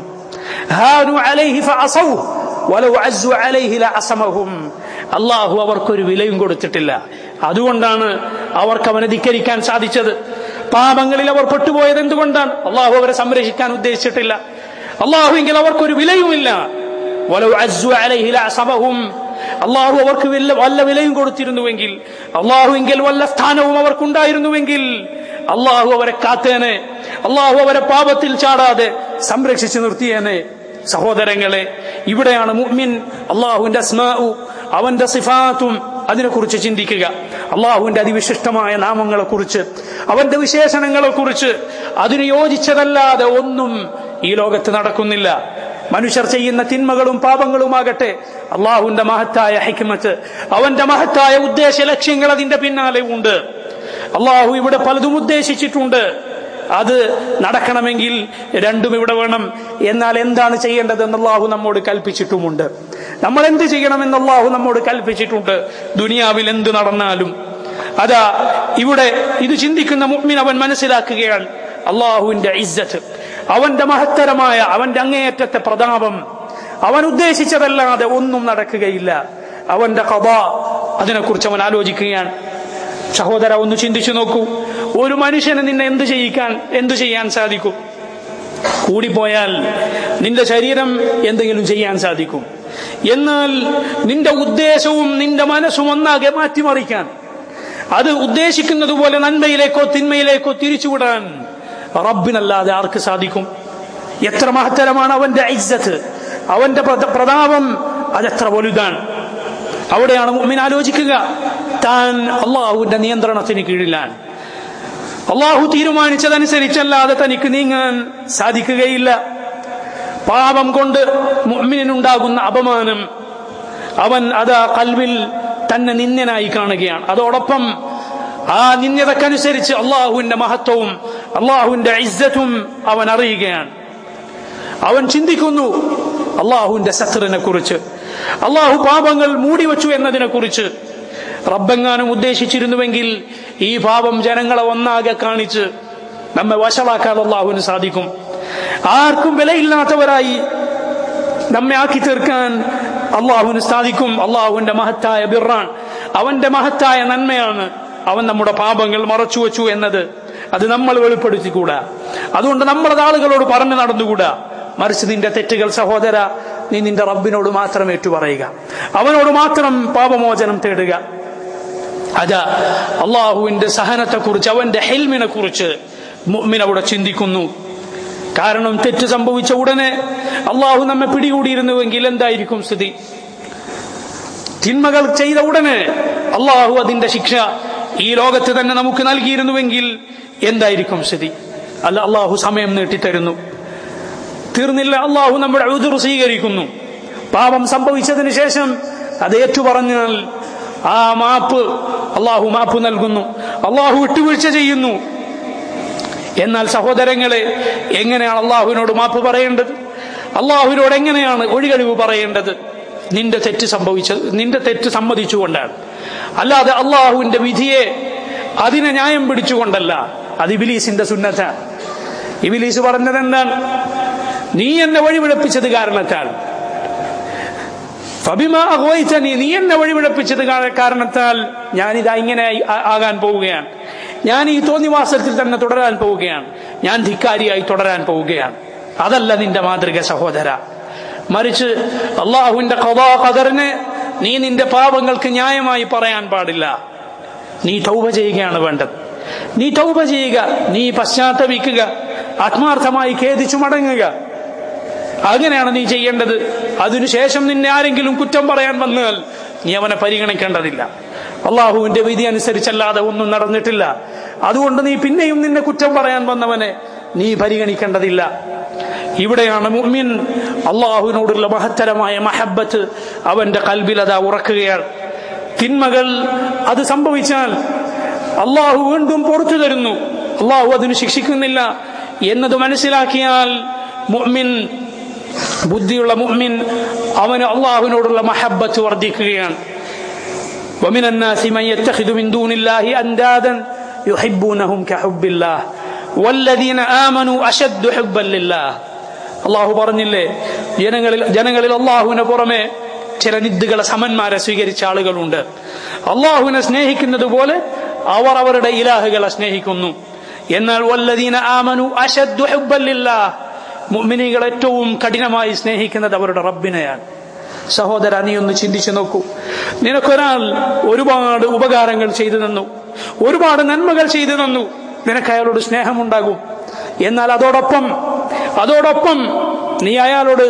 ഹാനു അലൈഹി ഫഅസൗ വലൗ അസ്സു അലൈഹി ലഅസമഹും. അല്ലാഹു അവർക്കൊരു വിലയും കൊടുത്തിട്ടില്ല, അതുകൊണ്ടാണ് അവർക്ക് അവനെ ധിക്കരിക്കാൻ സാധിച്ചത്. പാപങ്ങളിൽ അവർ പെട്ടുപോയത് എന്തുകൊണ്ടാണ്? അല്ലാഹു അവരെ സംരക്ഷിക്കാൻ ഉദ്ദേശിച്ചിട്ടില്ല. അല്ലാഹുവെങ്കിൽ അവർക്കൊരു വിലയുമില്ല. വലൗ അസ്സു അലൈഹി ലഅസമഹും, അള്ളാഹു അവർക്ക് വല്ല വിലയും കൊടുത്തിരുന്നുവെങ്കിൽ, അള്ളാഹുവെങ്കിൽ വല്ല സ്ഥാനവും അവർക്കുണ്ടായിരുന്നുവെങ്കിൽ അള്ളാഹു അവരെ കാത്തേനെ, അള്ളാഹു അവരെ പാപത്തിൽ ചാടാതെ സംരക്ഷിച്ചു നിർത്തിയേനെ. സഹോദരങ്ങളെ, ഇവിടെയാണ് മുഅ്മിൻ അള്ളാഹുവിന്റെ അസ്മാഉ, അവന്റെ സിഫാത്തും അതിനെക്കുറിച്ച് ചിന്തിക്കുക. അള്ളാഹുവിന്റെ അതിവിശിഷ്ടമായ നാമങ്ങളെ കുറിച്ച്, അവന്റെ വിശേഷണങ്ങളെ കുറിച്ച്. അതിന് യോജിച്ചതല്ലാതെ ഒന്നും ഈ ലോകത്ത് നടക്കുന്നില്ല. മനുഷ്യർ ചെയ്യുന്ന തിന്മകളും പാപങ്ങളുമാകട്ടെ അള്ളാഹുവിന്റെ മഹത്തായ ഹിക്മത്ത്, അവന്റെ മഹത്തായ ഉദ്ദേശ ലക്ഷ്യങ്ങൾ അതിന്റെ പിന്നാലെ ഉണ്ട്. അള്ളാഹു ഇവിടെ പലതും ഉദ്ദേശിച്ചിട്ടുണ്ട്. അത് നടക്കണമെങ്കിൽ രണ്ടും ഇവിടെ വേണം. എന്നാൽ എന്താണ് ചെയ്യേണ്ടതെന്ന് അള്ളാഹു നമ്മോട് കൽപ്പിച്ചിട്ടുമുണ്ട്. നമ്മൾ എന്ത് ചെയ്യണമെന്ന് അള്ളാഹു നമ്മോട് കൽപ്പിച്ചിട്ടുണ്ട്. ദുനിയാവിൽ എന്ത് നടന്നാലും അതാ ഇവിടെ ഇത് ചിന്തിക്കുന്ന മുഅ്മിൻ അവൻ മനസ്സിലാക്കുകയാണ് അള്ളാഹുവിന്റെ ഇസ്സത്ത്, അവന്റെ മഹത്തരമായ, അവന്റെ അങ്ങേയറ്റത്തെ പ്രതാപം, അവൻ ഉദ്ദേശിച്ചതല്ലാതെ ഒന്നും നടക്കുകയില്ല. അവന്റെ ഖദാ, അതിനെക്കുറിച്ച് അവൻ ആലോചിക്കുകയാണ്. സഹോദര, ഒന്ന് ചിന്തിച്ചു നോക്കൂ. ഒരു മനുഷ്യന് നിന്നെ എന്ത് ചെയ്യിക്കാൻ എന്തു ചെയ്യാൻ സാധിക്കും? കൂടിപ്പോയാൽ നിന്റെ ശരീരം എന്തെങ്കിലും ചെയ്യാൻ സാധിക്കും. എന്നാൽ നിന്റെ ഉദ്ദേശവും നിന്റെ മനസ്സും ഒന്നാകെ മാറ്റിമറിക്കാൻ, അത് ഉദ്ദേശിക്കുന്നത് പോലെ നന്മയിലേക്കോ തിന്മയിലേക്കോ തിരിച്ചുവിടാൻ റബ്ബിനല്ലാതെ ആർക്ക് സാധിക്കും? എത്ര മഹത്തരമാണ് അവന്റെ ഇസ്സത്ത്, അവന്റെ പ്രതാപം, അതെത്ര വലുതാണ്. അവിടെയാണ് മുഅ്മിൻ ആലോചിക്കുക, താൻ അള്ളാഹുവിന്റെ നിയന്ത്രണത്തിന് കീഴിലാണ്. അള്ളാഹു തീരുമാനിച്ചതനുസരിച്ചല്ലാതെ തനിക്ക് നീങ്ങാൻ സാധിക്കുകയില്ല. പാപം കൊണ്ട് മുഅ്മിനുണ്ടാകുന്ന അപമാനം, അവൻ അതാ ഖൽബിൽ തന്നെ നിന്ദ്യനായി കാണുകയാണ്. അതോടൊപ്പം ആ നിന്ദ്യതക്കനുസരിച്ച് അള്ളാഹുവിന്റെ മഹത്വവും അള്ളാഹുവിന്റെ ഇസ്സത്തും അവൻ അറിയുകയാണ്. അവൻ ചിന്തിക്കുന്നു അള്ളാഹുവിന്റെ സത്റിനെ കുറിച്ച്, അള്ളാഹു പാപങ്ങൾ മൂടിവെച്ചു എന്നതിനെ കുറിച്ച്. റബ്ബെങ്ങാനും ഉദ്ദേശിച്ചിരുന്നുവെങ്കിൽ ഈ പാപം ജനങ്ങളെ ഒന്നാകെ കാണിച്ച് നമ്മെ വശമാക്കാൻ അള്ളാഹുവിന് സാധിക്കും. ആർക്കും വിലയില്ലാത്തവരായി നമ്മെ ആക്കി തീർക്കാൻ അള്ളാഹുവിന് സാധിക്കും. അള്ളാഹുവിന്റെ മഹത്തായ ബിർറാൻ, അവന്റെ മഹത്തായ നന്മയാണ് അവൻ നമ്മുടെ പാപങ്ങൾ മറച്ചു വെച്ചു എന്നത്. അത് നമ്മൾ വെളിപ്പെടുത്തിക്കൂടാ. അതുകൊണ്ട് നമ്മളത് ആളുകളോട് പറഞ്ഞു നടന്നുകൂടാ. മറിച്ച് നിന്റെ തെറ്റുകൾ സഹോദര, നീ നിന്റെ റബ്ബിനോട് മാത്രം ഏറ്റുപറയുക, അവനോട് മാത്രം പാപമോചനം തേടുക. അതാ അള്ളാഹുവിന്റെ സഹനത്തെക്കുറിച്ച്, അവന്റെ ഹെൽമിനെ കുറിച്ച് മുഅ്മിൻ അവിടെ ചിന്തിക്കുന്നു. കാരണം തെറ്റ് സംഭവിച്ച ഉടനെ അള്ളാഹു നമ്മെ പിടികൂടിയിരുന്നുവെങ്കിൽ എന്തായിരിക്കും സ്ഥിതി? തിന്മകൾ ചെയ്ത ഉടനെ അള്ളാഹു അതിന്റെ ശിക്ഷ ഈ ലോകത്ത് തന്നെ നമുക്ക് നൽകിയിരുന്നുവെങ്കിൽ എന്തായിരിക്കും സ്ഥിതി? അല്ല, അള്ളാഹു സമയം നീട്ടിത്തരുന്നു, തീർന്നില്ല. അള്ളാഹു നമ്മുടെ ഉദ്ർ സ്വീകരിക്കുന്നു. പാപം സംഭവിച്ചതിന് ശേഷം അത് ഏറ്റുപറഞ്ഞാൽ ആ മാപ്പ് അള്ളാഹു മാപ്പ് നൽകുന്നു, അള്ളാഹു വിട്ടുവീഴ്ച ചെയ്യുന്നു. എന്നാൽ സഹോദരങ്ങളെ, എങ്ങനെയാണ് അള്ളാഹുവിനോട് മാപ്പ് പറയേണ്ടത്? അള്ളാഹുവിനോട് എങ്ങനെയാണ് ഒഴികഴിവ് പറയേണ്ടത്? നിന്റെ തെറ്റ് സംഭവിച്ചത് നിന്റെ തെറ്റ് സമ്മതിച്ചുകൊണ്ടാണ്, അല്ലാതെ അള്ളാഹുവിന്റെ വിധിയെ അതിനെ ന്യായം പിടിച്ചുകൊണ്ടല്ല. അത് ഇബ്ലീസിന്റെ സുന്നത്താണ്. ഇബ്ലീസ് പറഞ്ഞത് എന്താണ്? നീ എന്നെ വഴിപിഴപ്പിച്ചത് കാരണത്താൽ, ഫബിമാ അഗ്വൈതനി, നീ എന്നെ വഴിപിഴപ്പിച്ചത് കാരണത്താൽ ഞാനിതാ ഇങ്ങനെ ആകാൻ പോവുകയാണ്, ഞാൻ ഈ തോന്നിവാസത്തിൽ തന്നെ തുടരാൻ പോവുകയാണ്, ഞാൻ ധിക്കാരിയായി തുടരാൻ പോവുകയാണ്. അതല്ല നിന്റെ മാതൃക സഹോദര. മറിച്ച് അള്ളാഹുവിന്റെ ഖദാ ഖദറിനെ നീ നിന്റെ പാപങ്ങൾക്ക് ന്യായമായി പറയാൻ പാടില്ല. നീ തൗബ ചെയ്യുകയാണ് വേണ്ടത്. നീ തൗബ ചെയ്യുക, നീ പശ്ചാത്തപിക്കുക, ആത്മാർത്ഥമായി ഖേദിച്ചു മടങ്ങുക. അങ്ങനെയാണ് നീ ചെയ്യേണ്ടത്. അതിനുശേഷം നിന്നെ ആരെങ്കിലും കുറ്റം പറയാൻ വന്നാൽ നീ അവനെ പരിഗണിക്കേണ്ടതില്ല. അള്ളാഹുവിന്റെ വിധി അനുസരിച്ചല്ലാതെ ഒന്നും നടന്നിട്ടില്ല. അതുകൊണ്ട് നീ പിന്നെയും നിന്നെ കുറ്റം പറയാൻ വന്നവനെ നീ പരിഗണിക്കേണ്ടതില്ല. ഇവിടെയാണ് മുഅ്മിൻ അള്ളാഹുവിനോടുള്ള മഹത്തരമായ മഹബ്ബത്ത് അവന്റെ ഖൽബിൽ അതാ ഉറക്കുകയാണ്. തിന്മകൾ അത് സംഭവിച്ചാൽ അള്ളാഹു വീണ്ടും പുറത്തു തരുന്നു, അള്ളാഹു അതിന് ശിക്ഷിക്കുന്നില്ല എന്നത് മനസ്സിലാക്കിയാൽ മുഅ്മിൻ, ബുദ്ധിയുള്ള മുഅ്മിൻ, അവന് അള്ളാഹുവിനോടുള്ള മഹബ്ബത്ത് വർദ്ധിക്കുകയാണ്. ومن الناس من يتخذ من دون الله أندادا يحبونهم كحب الله والذين آمنوا أشد حبا لله. അള്ളാഹു പറഞ്ഞില്ലേ, ജനങ്ങളിൽ ജനങ്ങളിൽ അള്ളാഹുവിനെ പുറമെ ചില നിദ്ദുകളെ സമന്മാരെ സ്വീകരിച്ച ആളുകളുണ്ട്. അള്ളാഹുവിനെ സ്നേഹിക്കുന്നത് പോലെ അവർ അവരുടെ ഇലാഹുകളെ സ്നേഹിക്കുന്നു. എന്നാൽ വല്ലദീന ആമനു അശദ്ദു ഹുബ്ബൻ ലില്ലാഹ്, മുഅ്മിനീകൾ ഏറ്റവും കഠിനമായി സ്നേഹിക്കുന്നത് അവരുടെ റബ്ബിനെയാണ്. സഹോദര, നീ ഒന്ന് ചിന്തിച്ചു നോക്കൂ. നിനക്കൊരാൾ ഒരുപാട് ഉപകാരങ്ങൾ ചെയ്തു തന്നു, ഒരുപാട് നന്മകൾ ചെയ്തു തന്നു, നിനക്ക് അയാളോട് സ്നേഹമുണ്ടാകും. എന്നാൽ അതോടൊപ്പം അതോടൊപ്പം നീ അയാളോട്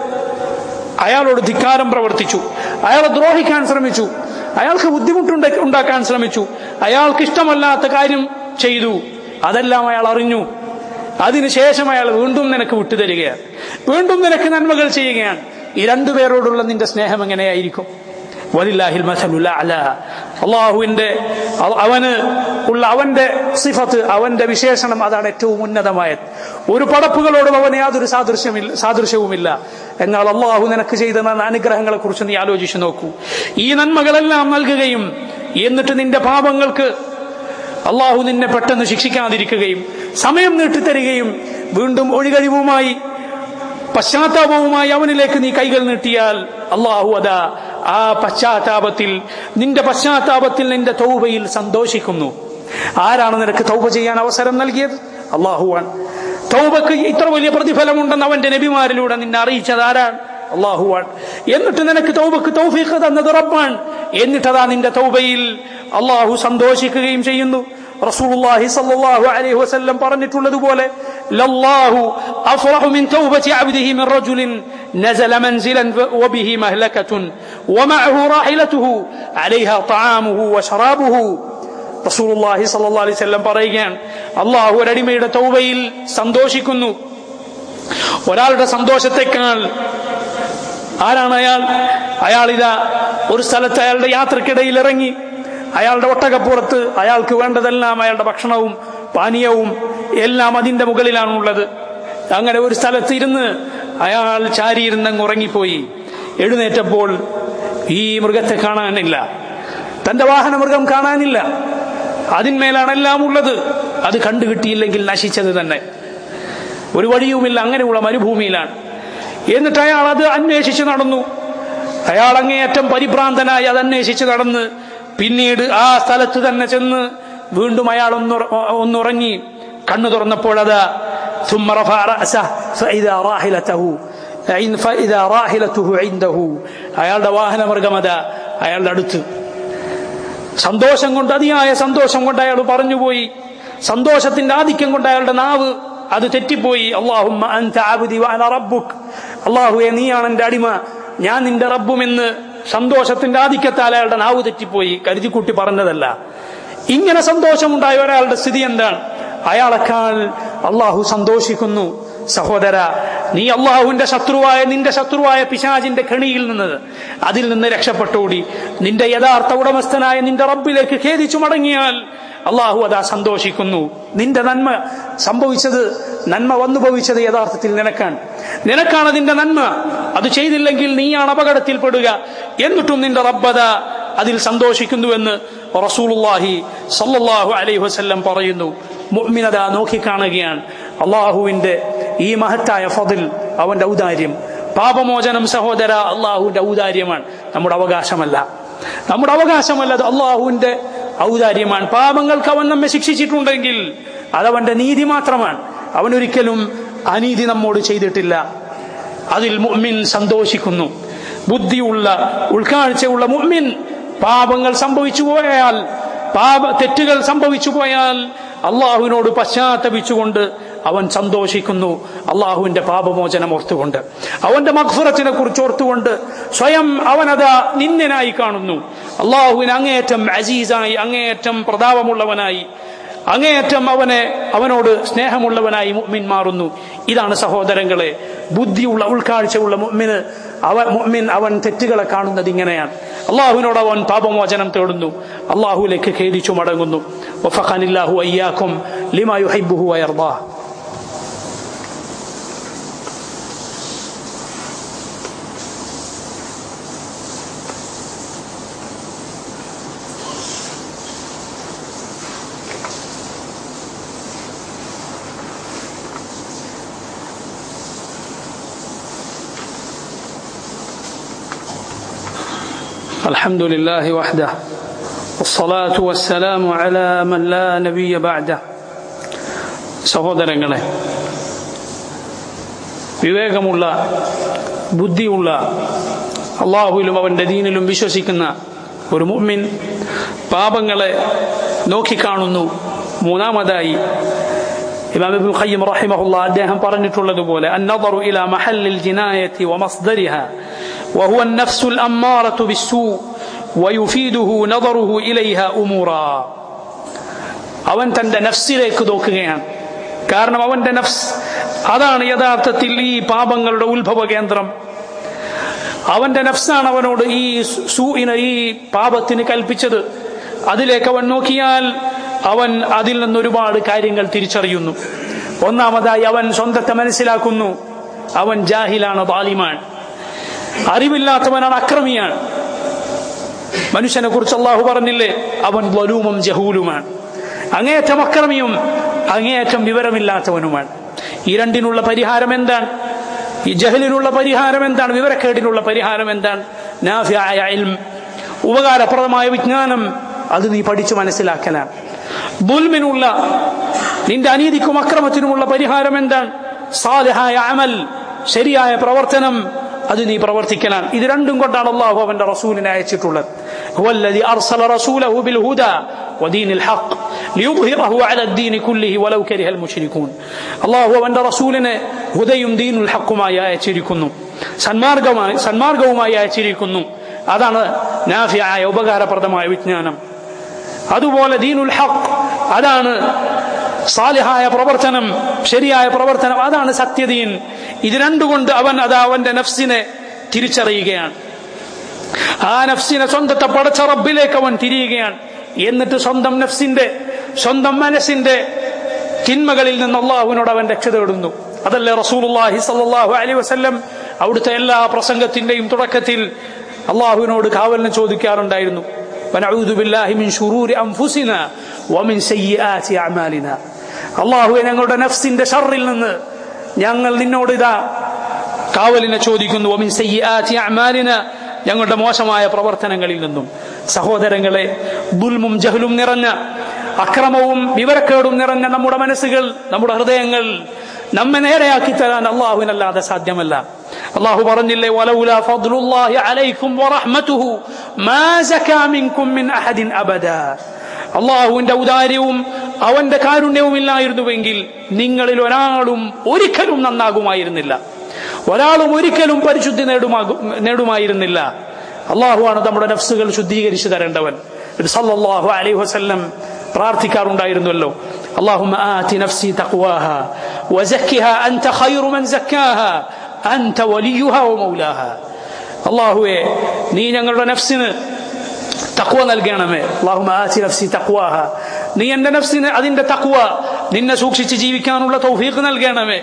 അയാളോട് ധിക്കാരം പ്രവർത്തിച്ചു, അയാളെ ദ്രോഹിക്കാൻ ശ്രമിച്ചു, അയാൾക്ക് ബുദ്ധിമുട്ടുണ്ട ഉണ്ടാക്കാൻ ശ്രമിച്ചു, അയാൾക്ക് ഇഷ്ടമല്ലാത്ത കാര്യം ചെയ്തു, അതെല്ലാം അയാൾ അറിഞ്ഞു. അതിനുശേഷം അയാൾ വീണ്ടും നിനക്ക് വിട്ടുതരികയാണ്, വീണ്ടും നിനക്ക് നന്മകൾ ചെയ്യുകയാണ്. ഈ രണ്ടുപേരോടുള്ള നിന്റെ സ്നേഹം എങ്ങനെയായിരിക്കും? വലില്ലാഹിൽ മസലുൽ അഅ്ലാ. അല്ലാഹുവിന്റെ അവന് ഉള്ള അവന്റെ സിഫത്ത്, അവന്റെ വിശേഷണം, അതാണ് ഏറ്റവും ഉന്നതമായത്. ഒരു പടപ്പുകളോടും അവന് യാതൊരു സാദൃശ്യമില്ല സാദൃശ്യവുമില്ല. എന്നാൽ അള്ളാഹു നിനക്ക് ചെയ്ത അനുഗ്രഹങ്ങളെ കുറിച്ച് നീ ആലോചിച്ചു നോക്കൂ. ഈ നന്മകളെല്ലാം നൽകുകയും എന്നിട്ട് നിന്റെ പാപങ്ങൾക്ക് അള്ളാഹു നിന്നെ പെട്ടെന്ന് ശിക്ഷിക്കാതിരിക്കുകയും സമയം നീട്ടിത്തരികയും വീണ്ടും ഒഴികഴിവുമായി പശ്ചാത്താപവുമായി അവനിലേക്ക് നീ കൈകൾ നീട്ടിയാൽ അള്ളാഹു അതാ ആ പശ്ചാത്താപത്തിൽ, നിന്റെ പശ്ചാത്താപത്തിൽ, നിന്റെ തൗബയിൽ സന്തോഷിക്കുന്നു. ആരാണ് നിനക്ക് തൗബ ചെയ്യാൻ അവസരം നൽകിയത്? അള്ളാഹുവാണ്. തൗബക്ക് ഇത്ര വലിയ പ്രതിഫലമുണ്ടെന്ന് അവന്റെ നബിമാരിലൂടെ നിന്നെ അറിയിച്ചത് ആരാണ്? അള്ളാഹുവാണ്. എന്നിട്ട് നിനക്ക് തൗബക്ക് തൗഫീഖ് തന്നത് റബ്ബാണ്. എന്നിട്ടതാ നിന്റെ തൗബയിൽ അള്ളാഹു സന്തോഷിക്കുകയും ചെയ്യുന്നു. റസൂലുള്ളാഹി സ്വല്ലല്ലാഹു അലൈഹി വസല്ലം പറഞ്ഞിട്ടുള്ളതുപോലെ, ലല്ലാഹു അഫ്റഹു മിൻ തൗബതി അബ്ദിഹി മിൻ റജുലിൻ നസല മൻസിലൻ വബിഹി മഹ്ലകതുൻ വമഅഹു റാഹിലതുഹു അലൈഹാ തആമുഹു വശറാബുഹു. റസൂലുള്ളാഹി സ്വല്ലല്ലാഹു അലൈഹി വസല്ലം പറയുകയാണ്, അള്ളാഹു ഒരടിമയുടെ തൗബയിൽ സന്തോഷിക്കുന്നു. ഒരാളുടെ സന്തോഷത്തെക്കാൾ ആരാണ് അയാൾ? അയാളിതാ ഒരു സ്ഥലത്ത് അയാളുടെ യാത്രക്കിടയിൽ ഇറങ്ങി, അയാളുടെ ഒട്ടകപ്പുറത്ത് അയാൾക്ക് വേണ്ടതെല്ലാം, അയാളുടെ ഭക്ഷണവും പാനീയവും എല്ലാം അതിന്റെ മുകളിലാണുള്ളത്. അങ്ങനെ ഒരു സ്ഥലത്ത് ഇരുന്ന് അയാൾ ചാരിയിരുന്നങ്ങ് ഉറങ്ങിപ്പോയി. എഴുന്നേറ്റപ്പോൾ ഈ മൃഗത്തെ കാണാനില്ല, തന്റെ വാഹന മൃഗം കാണാനില്ല. അതിന്മേലാണ് എല്ലാം ഉള്ളത്. അത് കണ്ടുകിട്ടിയില്ലെങ്കിൽ നശിച്ചത് തന്നെ. ഒരു വഴിയുമില്ല, അങ്ങനെയുള്ള മരുഭൂമിയിലാണ്. എന്നിട്ട് അയാൾ അത് അന്വേഷിച്ച് നടന്നു. അയാൾ അങ്ങേയറ്റം പരിഭ്രാന്തനായി അത് അന്വേഷിച്ച് നടന്ന് പിന്നീട് ആ സ്ഥലത്ത് തന്നെ ചെന്ന് വീണ്ടും അയാൾ ഒന്ന് ഒന്നുറങ്ങി. കണ്ണു തുറന്നപ്പോൾ അതാ ثم رفع رأسه فإذا راحلته فإذا راحلته عنده, അയാളുടെ വാഹന മൃഗമതാ അയാളുടെ അടുത്ത്. സന്തോഷം കൊണ്ട്, അതിയായ സന്തോഷം കൊണ്ട് അയാൾ പറഞ്ഞുപോയി. സന്തോഷത്തിന്റെ ആധിക്യം കൊണ്ട് അയാളുടെ നാവ് അത് തെറ്റിപ്പോയി. അല്ലാഹുമ്മ അൻത അബ്ദി വഅന റബ്ബുക്, അല്ലാഹുവേ നീയാണ് എന്റെ അടിമ, ഞാൻ നിന്റെ റബ്ബുമെന്ന് സന്തോഷത്തിന്റെ ആധിക്യത്താൽ അയാളുടെ നാവ് തെറ്റിപ്പോയി. കരുതിക്കൂട്ടി പറഞ്ഞതല്ല. ഇങ്ങനെ സന്തോഷമുണ്ടായ ഒരാളുടെ സ്ഥിതി എന്താണ്? അയാളെക്കാൾ അള്ളാഹു സന്തോഷിക്കുന്നു. സഹോദര, നീ അള്ളാഹുവിന്റെ ശത്രുവായ നിന്റെ ശത്രുവായ പിശാചിന്റെ കെണിയിൽ നിന്ന് അതിൽ നിന്ന് രക്ഷപ്പെട്ടോടി നിന്റെ യഥാർത്ഥ ഉടമസ്ഥനായ നിന്റെ റബ്ബിലേക്ക് ഖേദിച്ചു മടങ്ങിയാൽ അള്ളാഹു അതാ സന്തോഷിക്കുന്നു. നിന്റെ നന്മ സംഭവിച്ചത്, നന്മ വന്നു ഭവിച്ചത് യഥാർത്ഥത്തിൽ നിനക്കാണ്. നിനക്കാണ് അതിന്റെ നന്മ. അത് ചെയ്തില്ലെങ്കിൽ നീയാണ് അപകടത്തിൽപ്പെടുക. എന്നിട്ടും നിന്റെ റബ്ബത അതിൽ സന്തോഷിക്കുന്നുവെന്ന് റസൂലുള്ളാഹി സ്വല്ലല്ലാഹു അലൈഹി വസല്ലം പറയുന്നു. മുഅ്മിനത നോക്കിക്കാണുകയാണ് അള്ളാഹുവിന്റെ ഈ മഹത്തായ ഫദ്ൽ, അവന്റെ ഔദാര്യം. പാപമോചനം സഹോദര അള്ളാഹുവിന്റെ ഔദാര്യമാണ്, നമ്മുടെ അവകാശമല്ല. നമ്മുടെ അവകാശമല്ല, അത് അള്ളാഹുവിന്റെ ഔദാര്യമാണ്. പാപങ്ങൾക്ക് അവൻ നമ്മെ ശിക്ഷിച്ചിട്ടുണ്ടെങ്കിൽ അതവന്റെ നീതി മാത്രമാണ്. അവനൊരിക്കലും അനീതി നമ്മോട് ചെയ്തിട്ടില്ല. അതിൽ മുഅ്മിൻ സന്തോഷിക്കുന്നു. ബുദ്ധിയുള്ള, ഉൾക്കാഴ്ചയുള്ള മുഅ്മിൻ പാപങ്ങൾ സംഭവിച്ചു പോയാൽ, പാപ തെറ്റുകൾ സംഭവിച്ചു പോയാൽ അള്ളാഹുവിനോട് പശ്ചാത്തപിച്ചുകൊണ്ട് അവൻ സന്തോഷിക്കുന്നു. അള്ളാഹുവിന്റെ പാപമോചനം ഓർത്തുകൊണ്ട്, അവന്റെ മഗ്ഫിറത്തിനെ കുറിച്ച് ഓർത്തുകൊണ്ട് സ്വയം അവനതാ നിന്ദനായി കാണുന്നു. അള്ളാഹുവിന് അങ്ങേയറ്റം അസീസായി, അങ്ങേയറ്റം പ്രതാപമുള്ളവനായി, അങ്ങേയറ്റം അവനെ അവനോട് സ്നേഹമുള്ളവനായി മുഅ്മിൻ മാറുന്നു. ഇതാണ് സഹോദരങ്ങളെ ബുദ്ധിയുള്ള ഉൾക്കാഴ്ചയുള്ള മുഅ്മിന്. അവ മുഅ്മിൻ അവൻ തെറ്റുകളെ കാണുന്നത് ഇങ്ങനെയാണ്. അള്ളാഹുവിനോട് അവൻ പാപമോചനം തേടുന്നു, അള്ളാഹുവിലേക്ക് ഖേദിച്ചു മടങ്ങുന്നു. വഫഖനില്ലാഹു വഇയ്യാകും ലിമാ യുഹിബ്ബുഹു വയർദാഹ്. الحمد لله وحده والصلاة والسلام على من لا نبي بعده. സഹോദരങ്ങളെ, വിവേകമുള്ള ബുദ്ധിയുള്ള അള്ളാഹുവിലും അവന്റെ ദീനിലും വിശ്വസിക്കുന്ന ഒരു മുഅ്മിൻ പാപങ്ങളെ നോക്കിക്കാണുന്നു. മൂന്നാമതായി ഇമാം ഇബ്നുൽ ഖയ്യിം റഹിമഹുല്ലാഹ് അദ്ദേഹം പറഞ്ഞിട്ടുള്ളതുപോലെ അന്നദറു ഇലാ മഹല്ലിൽ ജിനായത്തി വമസ്ദരിഹാ وهو النفس الأمارة بالسوء ويفيده نظره إليها أمورا. അവൻ തന്റെ നഫ്സിലേക്ക് നോക്കുകയാണ്. കാരണം അവന്റെ നഫ്സ് അതാണ് യഥാർത്ഥത്തിൽ ഈ പാപങ്ങളുടെ ഉത്ഭവ കേന്ദ്രം. അവന്റെ നഫ്സാണ് അവനോട് ഈ സൂഇന ഈ പാപത്തിന് കൽപ്പിച്ചത്. അതിലേക്ക് അവൻ നോക്കിയാൽ അവൻ അതിൽ നിന്ന് ഒരുപാട് കാര്യങ്ങൾ തിരിച്ചറിയുന്നു. ഒന്നാമതായി അവൻ സ്വന്തത്തെ മനസ്സിലാക്കുന്നു. അവൻ ജാഹിലാണ്, ളാലിമാണ്, അറിവില്ലാത്തവനാണ്, അക്രമിയാണ്. മനുഷ്യനെ കുറിച്ച് അള്ളാഹു പറഞ്ഞില്ലേ, അവൻ ളലൂമും ജഹൂലുമാണ്, അങ്ങേയറ്റം അക്രമിയും അങ്ങേയറ്റം വിവരമില്ലാത്തവനുമാണ്. ഈ രണ്ടിനുള്ള പരിഹാരം എന്താണ്? ഈ ജഹലിനുള്ള പരിഹാരം എന്താണ്? വിവരക്കേടിനുള്ള പരിഹാരം എന്താണ്? നാഫിയായ ഇൽം, ഉപകാരപ്രദമായ വിജ്ഞാനം, അത് നീ പഠിച്ചു മനസ്സിലാക്കലാണ്. ദുൽമിനുള്ള, നിന്റെ അനീതിക്കും അക്രമത്തിനുമുള്ള പരിഹാരം എന്താണ്? സാലിഹായ അമൽ, ശരിയായ പ്രവർത്തനം, അത് നീ പ്രവർത്തിക്കലാണ്. ഇത് രണ്ടും കൊണ്ടാണ് അള്ളാഹു അവന്റെ റസൂലിനെ അയച്ചിട്ടുള്ളത്. ഹുവല്ലദീ അർസല റസൂലഹു ബിൽ ഹുദാ വദീനിൽ ഹഖ് ലിയുദ്ഹിറഹു അലാ അദ്ദീനി കുല്ലിഹി വലൗ കരിഹൽ മുശ്രികൂൻ. അള്ളാഹു അവന്റെ റസൂലിനെ ഹുദയും ദീനുൽ ഹഖുമായി അയച്ചിരിക്കുന്നു, സന്മാർഗമായി സന്മാർഗവുമായി അയച്ചിരിക്കുന്നു. അതാണ് നാഫിയായ ഉപകാരപ്രദമായ വിജ്ഞാനം. അതുപോലെ ദീനുൽ ഹഖ്, അതാണ് സാലിഹായ പ്രവർത്തനം, ശരിയായ പ്രവർത്തനം, അതാണ് സത്യദീൻ. ഇത് രണ്ടുകൊണ്ട് അവൻ അത് അവന്റെ നഫ്സിനെ തിരിച്ചറിയുകയാണ്. ആ നഫ്സിനെ സ്വന്തത്തെ പടച്ച റബ്ബിലേക്ക് അവൻ തിരിയുകയാണ്. എന്നിട്ട് സ്വന്തം നഫ്സിന്റെ സ്വന്തം മനസ്സിന്റെ തിന്മകളിൽ നിന്ന് അള്ളാഹുവിനോട് അവൻ രക്ഷ തേടുന്നു. അതല്ലേ റസൂലുള്ളാഹി സ്വല്ലല്ലാഹു അലൈഹി വസല്ലം അവിടുത്തെ എല്ലാ പ്രസംഗത്തിന്റെയും തുടക്കത്തിൽ അള്ളാഹുവിനോട് കാവലിനെ ചോദിക്കാറുണ്ടായിരുന്നു. വനഊദു ബില്ലാഹി മിൻ ശുറൂരി അൻഫുസിനാ വമിൻ സയ്യിആതി അഅമാലിനാ. അള്ളാഹുവേ, ഞങ്ങളുടെ നഫ്സിന്റെ ഷർറിൽ നിന്ന് ഞങ്ങൾ നിന്നോട് ഇതാ കാവലിനെ ചോദിക്കുന്നു. വമിൻ സയ്യിആതി അഅമാലിനാ, ഞങ്ങളുടെ മോശമായ പ്രവർത്തനങ്ങളിൽ നിന്നും. സഹോദരങ്ങളെ, ദുൽമും ജഹലും നിറഞ്ഞ, അക്രമവും വിവരക്കേടും നിറഞ്ഞ നമ്മുടെ മനസ്സുകൾ, നമ്മുടെ ഹൃദയങ്ങൾ നമ്മെ നേരെയാക്കി തരാൻ അള്ളാഹുവിനല്ലാതെ സാധ്യമല്ല. അള്ളാഹു പറഞ്ഞില്ലേ, വലൗലാ ഫദ്ലുല്ലാഹി അലൈക്കും വറഹ്മതുഹു മാ സകാ മിൻകും മിൻ അഹദിൻ അബദാ. അള്ളാഹുവിന്റെ ഔദാര്യവും അവന്റെ കാരുണ്യവും ഇല്ലായിരുന്നുവെങ്കിൽ നിങ്ങളിൽ ഒരാളും ഒരിക്കലും നന്നാകുമായിരുന്നില്ല, ഒരാളും ഒരിക്കലും പരിശുദ്ധി നേടുമാകും നേടുമായിരുന്നില്ല. അള്ളാഹുവാണ് നമ്മുടെ നഫ്സുകൾ ശുദ്ധീകരിച്ചു തരേണ്ടവൻ. സല്ലല്ലാഹു അലൈഹി വസല്ലം പ്രാർത്ഥിക്കാറുണ്ടായിരുന്നല്ലോ, അല്ലാഹുമ്മ ആതി നഫ്സി തഖ്വാഹാ വസക്കിഹാ അൻത ഖൈറു മൻ സക്കാഹാ അൻത വലിയുഹാ വമൗലാഹാ. അല്ലാഹുവേ, നീ ഞങ്ങളുടെ നഫ്സിന് തഖ്വ നൽകണമേ. അല്ലാഹുമ്മ ആതി നഫ്സി തഖ്വാഹാ, നീ എന്റെ നഫ്സിന് അതിന്റെ തഖ്വ, നിന്നെ സൂക്ഷിച്ച് ജീവിക്കാനുള്ള തൗഫീഖ് നൽകണമേ.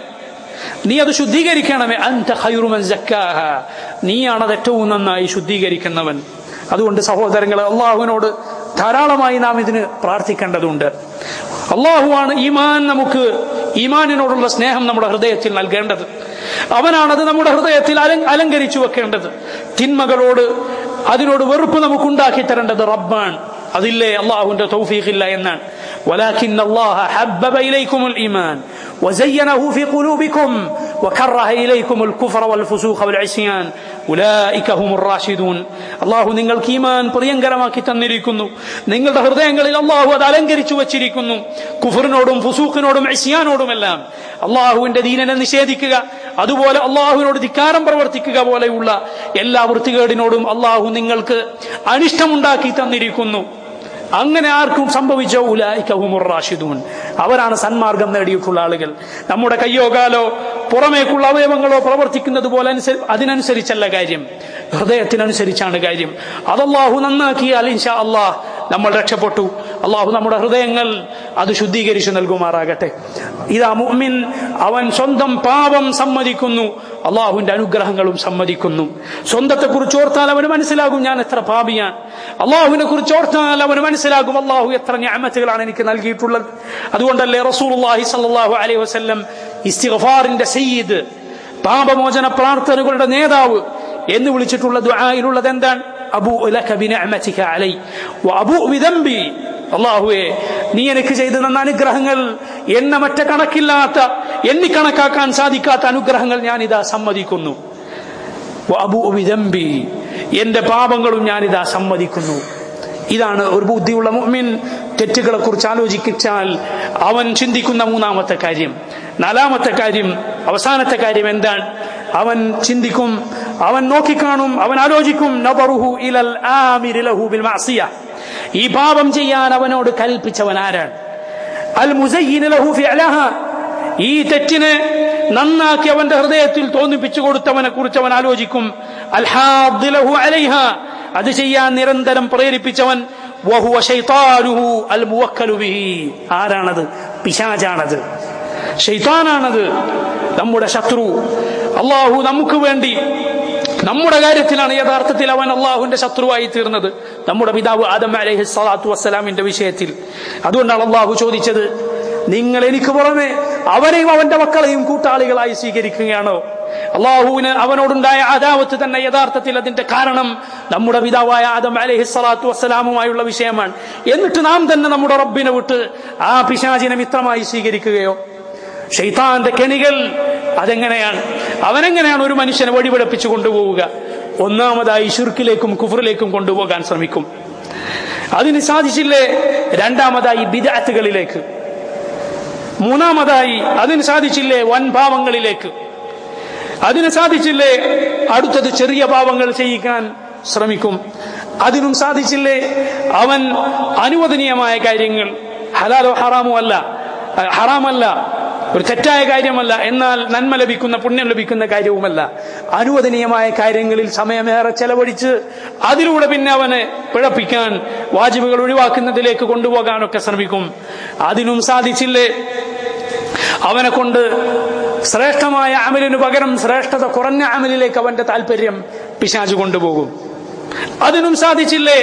നീ അത് ശുദ്ധീകരിക്കണമേ. അൻത ഖൈറു മൻ സക്കാഹാ, നീയാണത് ഏറ്റവും നന്നായി ശുദ്ധീകരിക്കുന്നവൻ. അതുകൊണ്ട് സഹോദരങ്ങളെ, അള്ളാഹുവിനോട് ധാരാളമായി നാം ഇതിന് പ്രാർത്ഥിക്കേണ്ടതുണ്ട്. അള്ളാഹുവാണ് ഈമാൻ, നമുക്ക് ഈമാനിനോടുള്ള സ്നേഹം നമ്മുടെ ഹൃദയത്തിൽ നൽകേണ്ടത്. അവനാണത് നമ്മുടെ ഹൃദയത്തിൽ അലങ്കരിച്ചു വെക്കേണ്ടത്. തിന്മകളോട് അതിനോട് വെറുപ്പ് നമുക്കുണ്ടാക്കി തരേണ്ടത് റബ്ബാണ്. അതില്ലേ അള്ളാഹുവിന്റെ തൗഫീഖില്ല എന്നാണ്. ولكن الله حبب إليكم الإيمان وزينه في قلوبكم وكره إليكم الكفر والفسوق والعصيان أولئك هم الراشدون. അള്ളാഹു നിങ്ങൾക്ക് ഈമാൻ പ്രിയങ്കരമാക്കി തന്നിരിക്കുന്നു. നിങ്ങളുടെ ഹൃദയങ്ങളിൽ അള്ളാഹു അത് അലങ്കരിച്ചു വച്ചിരിക്കുന്നു. കുഫറിനോടും ഫുസൂഖിനോടും ഇസ്യാനോടുമെല്ലാം അള്ളാഹുവിന്റെ ദീനിനെ നിഷേധിക്കുക, അതുപോലെ അള്ളാഹുവിനോട് ധിക്കാരം പ്രവർത്തിക്കുക പോലെയുള്ള എല്ലാ വൃത്തികേടിനോടും അള്ളാഹു നിങ്ങൾക്ക് അനിഷ്ടമുണ്ടാക്കി തന്നിരിക്കുന്നു. അങ്ങനെ ആർക്കും സംഭവിച്ചോ ഉലൈക ഹുമുർ റാഷിദൂൻ, അവരാണ് സന്മാർഗം നേടിയിട്ടുള്ള ആളുകൾ. നമ്മുടെ കയ്യോ കാലോ പുറമേക്കുള്ള അവയവങ്ങളോ പ്രവർത്തിക്കുന്നത് പോലെ അതിനനുസരിച്ചല്ല കാര്യം, ഹൃദയത്തിനനുസരിച്ചാണ് കാര്യം. അത് അല്ലാഹു നന്നാക്കിയാൽ ഇൻഷാ അല്ലാഹ് നമ്മൾ രക്ഷപ്പെട്ടു. അല്ലാഹു നമ്മുടെ ഹൃദയങ്ങൾ അത് ശുദ്ധീകരിച്ചു നൽകുമാറാകട്ടെ. ഇതാ മുഅ്മിൻ അവൻ സ്വന്തം പാപം സമ്മതിക്കുന്നു, അള്ളാഹുവിന്റെ അനുഗ്രഹങ്ങളും സമ്മതിക്കുന്നു. സ്വന്തത്തെ കുറിച്ച് ഓർത്താൽ അവന് മനസ്സിലാകും ഞാൻ എത്ര പാപിയാണ്. അള്ളാഹുവിനെ കുറിച്ച് ഓർത്താൽ അവന് മനസ്സിലാകും അള്ളാഹു എത്ര നിഅമത്തുകളാണ് എനിക്ക് നൽകിയിട്ടുള്ളത്. അതുകൊണ്ടല്ലേ റസൂലുള്ളാഹി സ്വല്ലല്ലാഹു അലൈഹി വസല്ലം ഇസ്തിഗ്ഫാറിന്റെ സയ്യിദ്, പാപമോചന പ്രാർത്ഥനകളുടെ നേതാവ് എന്ന് വിളിച്ചിട്ടുള്ള ദുആയിലുള്ളത് എന്താണ്? അബൂഉ ലക ബിനിഅമതിക അലൈ വഅബൂഉ ബിദംബി. അല്ലാഹുവേ, നീ എനിക്ക് ചെയ്തു തന്ന അനുഗ്രഹങ്ങൾ, എണ്ണമറ്റ കണക്കില്ലാത്ത, എണ്ണിക്കണക്കാക്കാൻ സാധിക്കാത്ത അനുഗ്രഹങ്ങൾ ഞാനിതാ സമ്മതിക്കുന്നു. വഅബൂഉ ബിദംബി, എന്റെ പാപങ്ങളും ഞാനിതാ സമ്മതിക്കുന്നു. ഇതാണ് ഒരു ബുദ്ധിയുള്ള മുഅ്മിൻ തെറ്റുകളെ കുറിച്ച് ആലോചിച്ചാൽ അവൻ ചിന്തിക്കുന്ന മൂന്നാമത്തെ കാര്യം. നാലാമത്തെ കാര്യം, അവസാനത്തെ കാര്യം എന്താണ്? അവൻ ചിന്തിക്കും, അവൻ നോക്കിക്കാണും, അവൻ ആലോചിക്കും. നദറുഹു ഇലൽ ആമിരി ലഹു ബിൽ മഅസിയ, ഈ പാപം ചെയ്യാൻ അവനോട് കൽപ്പിച്ചവൻ ആരാണ്? അൽ മുസയ്യിന ലഹു ഫിഅലഹ, ഈ തെറ്റിനെ നന്നാക്കി അവന്റെ ഹൃദയത്തിൽ തോന്നിപ്പിച്ചു കൊടുത്തവനെ കുറിച്ച് അവൻ ആലോചിക്കും. അൽ ഹാദ് ലഹു അലൈഹ, അത് ചെയ്യാൻ നിരന്തരം പ്രേരിപ്പിച്ചവൻ. വഹുവ ശൈത്താനുഹു അൽ മുവക്കലു ബിഹി, ആരാണത്? പിശാചാണത്, ശൈത്താനാണത്, നമ്മുടെ ശത്രു. അള്ളാഹു നമുക്ക് വേണ്ടി നമ്മുടെ കാര്യത്തിലാണ് യഥാർത്ഥത്തിൽ അവൻ അള്ളാഹുവിന്റെ ശത്രുവായി തീർന്നത്, നമ്മുടെ പിതാവ് ആദം അലൈഹി സ്വലാത്തു വസ്സലാമിന്റെ വിഷയത്തിൽ. അതുകൊണ്ടാണ് അള്ളാഹു ചോദിച്ചത്, നിങ്ങൾ എനിക്ക് പുറമെ അവരെയും അവന്റെ മക്കളെയും കൂട്ടാളികളായി സ്വീകരിക്കുകയാണോ? അള്ളാഹുവിന് അവനോടുണ്ടായ അദാവത്ത് തന്നെ യഥാർത്ഥത്തിൽ അതിന്റെ കാരണം നമ്മുടെ പിതാവായ ആദം അലൈഹി സ്വലാത്തു വസ്സലാമുമായുള്ള വിഷയമാണ്. എന്നിട്ട് നാം തന്നെ നമ്മുടെ റബ്ബിനെ വിട്ട് ആ പിശാചിനെ മിത്രമായി സ്വീകരിക്കുകയോ? ശൈത്താന്റെ കെണികൾ അതെങ്ങനെയാണ്? അവനെങ്ങനെയാണ് ഒരു മനുഷ്യനെ വഴിപിഴപ്പിച്ചു കൊണ്ടുപോവുക? ഒന്നാമതായി ശിർക്കിലേക്കും കുഫറിലേക്കും കൊണ്ടുപോകാൻ ശ്രമിക്കും. അതിന് സാധിച്ചില്ലേ, രണ്ടാമതായി ബിദ്അത്തുകളിലേക്ക്, മൂന്നാമതായി അതിന് സാധിച്ചില്ലേ വൻപാവങ്ങളിലേക്ക്, അതിന് സാധിച്ചില്ലേ അടുത്തത് ചെറിയ പാവങ്ങൾ ചെയ്യിക്കാൻ ശ്രമിക്കും, അതിനും സാധിച്ചില്ലേ അവൻ അനുവദനീയമായ കാര്യങ്ങൾ, ഹലാലോ ഹറാമോ അല്ല, ഹറാമല്ല, ഒരു തെറ്റായ കാര്യമല്ല, എന്നാൽ നന്മ ലഭിക്കുന്ന പുണ്യം ലഭിക്കുന്ന കാര്യവുമല്ല, അനുവദനീയമായ കാര്യങ്ങളിൽ സമയമേറെ ചെലവഴിച്ച് അതിലൂടെ പിന്നെ അവനെ പിഴപ്പിക്കാൻ, വാജിബുകൾ ഒഴിവാക്കുന്നതിലേക്ക് കൊണ്ടുപോകാനൊക്കെ ശ്രമിക്കും. അതിനും സാധിച്ചില്ലേ അവനെ കൊണ്ട് ശ്രേഷ്ഠമായ അമലിനു പകരം ശ്രേഷ്ഠത കുറഞ്ഞ അമലിലേക്ക് അവന്റെ താല്പര്യം പിശാച് കൊണ്ടുപോകും. അതിനും സാധിച്ചില്ലേ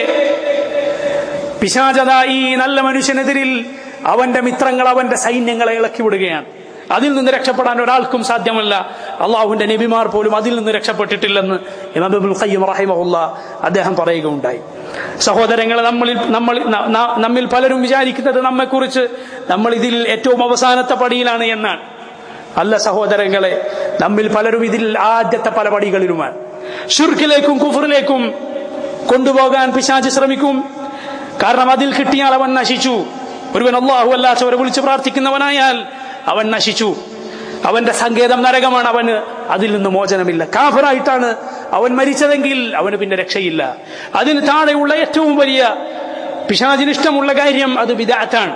പിശാചത ഈ നല്ല മനുഷ്യനെതിരിൽ അവന്റെ മിത്രങ്ങൾ, അവന്റെ സൈന്യങ്ങളെ ഇളക്കി വിടുകയാണ്. അതിൽ നിന്ന് രക്ഷപ്പെടാൻ ഒരാൾക്കും സാധ്യമല്ല. അള്ളാഹുവിന്റെ നബിമാർ പോലും അതിൽ നിന്ന് രക്ഷപ്പെട്ടിട്ടില്ലെന്ന് ഇമാം ഇബ്നുൽ ഖയ്യിം റഹിമഹുല്ലാഹ് അദ്ദേഹം പറയുകയുണ്ടായി. സഹോദരങ്ങളെ, നമ്മളിൽ നമ്മൾ നമ്മിൽ പലരും വിചാരിക്കുന്നത് നമ്മെക്കുറിച്ച് നമ്മൾ ഇതിൽ ഏറ്റവും അവസാനത്തെ പടിയിലാണ് എന്നാണ്. അല്ല സഹോദരങ്ങളെ, നമ്മിൽ പലരും ഇതിൽ ആദ്യത്തെ പല പടികളിലുമാണ്. ശിർക്കിലേക്കും കുഫറിലേക്കും കൊണ്ടുപോകാൻ പിശാച് ശ്രമിക്കും. കാരണം അതിൽ കിട്ടിയാൽ അവൻ നശിച്ചു. ഒരുവൻ അല്ലാഹു അല്ലാത്തവരെ വിളിച്ച് പ്രാർത്ഥിക്കുന്നവനായാൽ അവൻ നശിച്ചു. അവന്റെ സങ്കേതം നരകമാണ്, അവന് അതിൽ നിന്ന് മോചനമില്ല. കാഫിറായിട്ടാണ് അവൻ മരിച്ചതെങ്കിൽ അവന് പിന്നെ രക്ഷയില്ല. അതിന് താഴെയുള്ള ഏറ്റവും വലിയ പിശാചിന് ഇഷ്ടമുള്ള കാര്യം അത് ബിദ്അത്താണ്.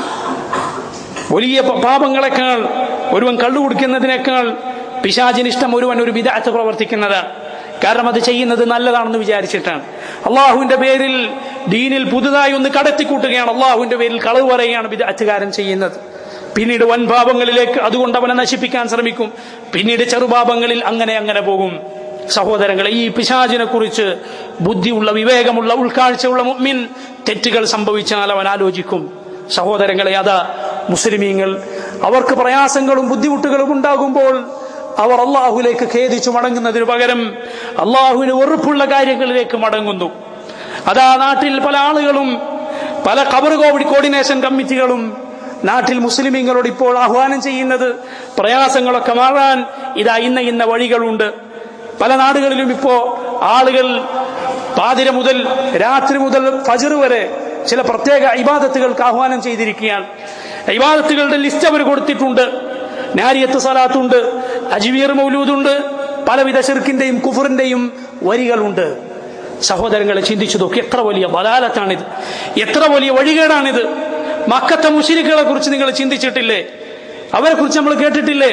വലിയ പാപങ്ങളെക്കാൾ, ഒരുവൻ കള്ളു കുടിക്കുന്നതിനേക്കാൾ പിശാചിന് ഇഷ്ടം ഒരുവൻ ഒരു ബിദ്അത്ത് പ്രവർത്തിക്കുന്നതാണ്. കാരണം അത് ചെയ്യുന്നത് നല്ലതാണെന്ന് വിചാരിച്ചിട്ടാണ്. അള്ളാഹുവിന്റെ പേരിൽ ദീനിൽ പുതുതായി ഒന്ന് കടത്തിക്കൂട്ടുകയാണ്, അള്ളാഹുവിന്റെ പേരിൽ കളവ് പറയുകയാണ് ബിദ്അത്തുകാരൻ ചെയ്യുന്നത്. പിന്നീട് വൻപാപങ്ങളിലേക്ക് അതുകൊണ്ട് അവനെ നശിപ്പിക്കാൻ ശ്രമിക്കും. പിന്നീട് ചെറുപാപങ്ങളിൽ അങ്ങനെ അങ്ങനെ പോകും. സഹോദരങ്ങളെ, ഈ പിശാചിനെ കുറിച്ച് ബുദ്ധിയുള്ള, വിവേകമുള്ള, ഉൾക്കാഴ്ചയുള്ള മുഅ്മിൻ തെറ്റുകൾ സംഭവിച്ചാൽ അവൻ ആലോചിക്കും. സഹോദരങ്ങളെ, അതാ മുസ്ലിമീങ്ങൾ അവർക്ക് പ്രയാസങ്ങളും ബുദ്ധിമുട്ടുകളും ഉണ്ടാകുമ്പോൾ അവർ അള്ളാഹുലേക്ക് ഖേദിച്ചു മടങ്ങുന്നതിനു പകരം അള്ളാഹുവിന് വെറുപ്പുള്ള കാര്യങ്ങളിലേക്ക് മടങ്ങുന്നു. അതാ നാട്ടിൽ പല ആളുകളും, പല ഖബർ കോർഡിനേഷൻ കമ്മിറ്റികളും നാട്ടിൽ മുസ്ലിമീങ്ങളോട് ഇപ്പോൾ ആഹ്വാനം ചെയ്യുന്നത്, പ്രയാസങ്ങളൊക്കെ മാറാൻ ഇതാ ഇന്ന ഇന്ന വഴികളുണ്ട്. പല നാടുകളിലും ഇപ്പോ ആളുകൾ പാതിര മുതൽ രാത്രി മുതൽ ഫജ്ർ വരെ ചില പ്രത്യേക ഇബാദത്തുകൾക്ക് ആഹ്വാനം ചെയ്തിരിക്കുകയാണ്. ഇബാദത്തുകളുടെ ലിസ്റ്റ് അവർ കൊടുത്തിട്ടുണ്ട്. നാരിയത്ത് സലാത്തുണ്ട്, അജ്മീർ മൗലൂദുണ്ട്, പലവിധ ശിർക്കിന്റെയും കുഫറിന്റെയും വരികളുണ്ട്. സഹോദരങ്ങളെ ചിന്തിച്ചു നോക്കി, എത്ര വലിയ ദലാലത്താണിത്, എത്ര വലിയ വഴികേടാണിത്. മക്കത്തെ മുശ്രിക്കുകളെ കുറിച്ച് നിങ്ങൾ ചിന്തിച്ചിട്ടില്ലേ? അവരെ കുറിച്ച് നമ്മൾ കേട്ടിട്ടില്ലേ?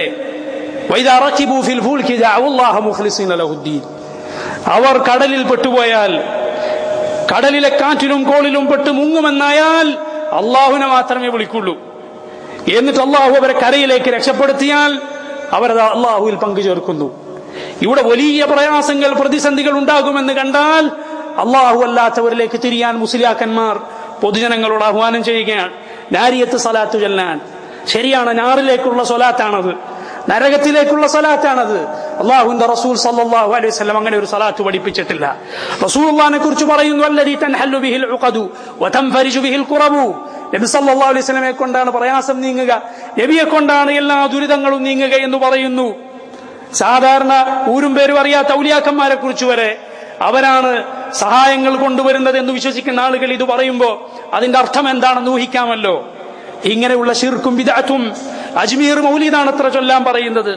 അവർ കടലിൽ പെട്ടുപോയാൽ, കടലിലെ കാറ്റിലും കോളിലും പെട്ട് മുങ്ങുമെന്നായാൽ അള്ളാഹുവിനെ മാത്രമേ വിളിക്കുള്ളൂ. എന്നിട്ട് അള്ളാഹു അവരെ കരയിലേക്ക് രക്ഷപ്പെടുത്തിയാൽ അവരത് അള്ളാഹുവിൽ പങ്കുചേർക്കുന്നു. ഇവിടെ വലിയ പ്രയാസങ്ങൾ, പ്രതിസന്ധികൾ ഉണ്ടാകുമെന്ന് കണ്ടാൽ അള്ളാഹു അല്ലാത്തവരിലേക്ക് തിരിയാൻ മുസ്ലിയാക്കന്മാർ പൊതുജനങ്ങളോട് ആഹ്വാനം ചെയ്യുകയാണ്. നാരിയത്ത് സലാത്തു ചൊല്ലാൻ. ശരിയാണ്, നാറിലേക്കുള്ള സ്വലാത്താണത്, നരകത്തിലേക്കുള്ള സ്വലാത്താണത്. അള്ളാഹുവിന്റെ റസൂൽ സല്ലല്ലാഹു അലൈഹി വസല്ലം അങ്ങനെ ഒരു സ്വലാത്ത് പഠിപ്പിച്ചിട്ടില്ല. റസൂലുള്ളാഹിനെ കുറിച്ച് പറയുന്നു, അല്ലദീ തൻഹല്ലു ബിഹിൽ ഉഖദു വതൻഫരിജു ബിഹിൽ ഖുറബു. നബി സല്ലല്ലാഹു അലൈഹി വസല്ലമയെ കൊണ്ടാണ് പ്രയാസം നീങ്ങുക, നബിയെ കൊണ്ടാണ് എല്ലാ ദുരിതങ്ങളും നീങ്ങുക എന്ന് പറയുന്നു. സാധാരണ ഊരും പേരും അറിയാത്ത ഔലിയാക്കന്മാരെ കുറിച്ച് വരെ അവരാണ് സഹായങ്ങൾ കൊണ്ടുവരുന്നത് എന്ന് വിശ്വസിക്കുന്ന ആളുകൾ ഇത് പറയുമ്പോൾ അതിന്റെ അർത്ഥം എന്താണെന്ന് ഊഹിക്കാമല്ലോ. ഇങ്ങനെയുള്ള ശിർക്കും ബിദ്അത്തും അജ്മീർ മൗലിദാണ് അത്ര ചൊല്ലാൻ പറയുന്നത്.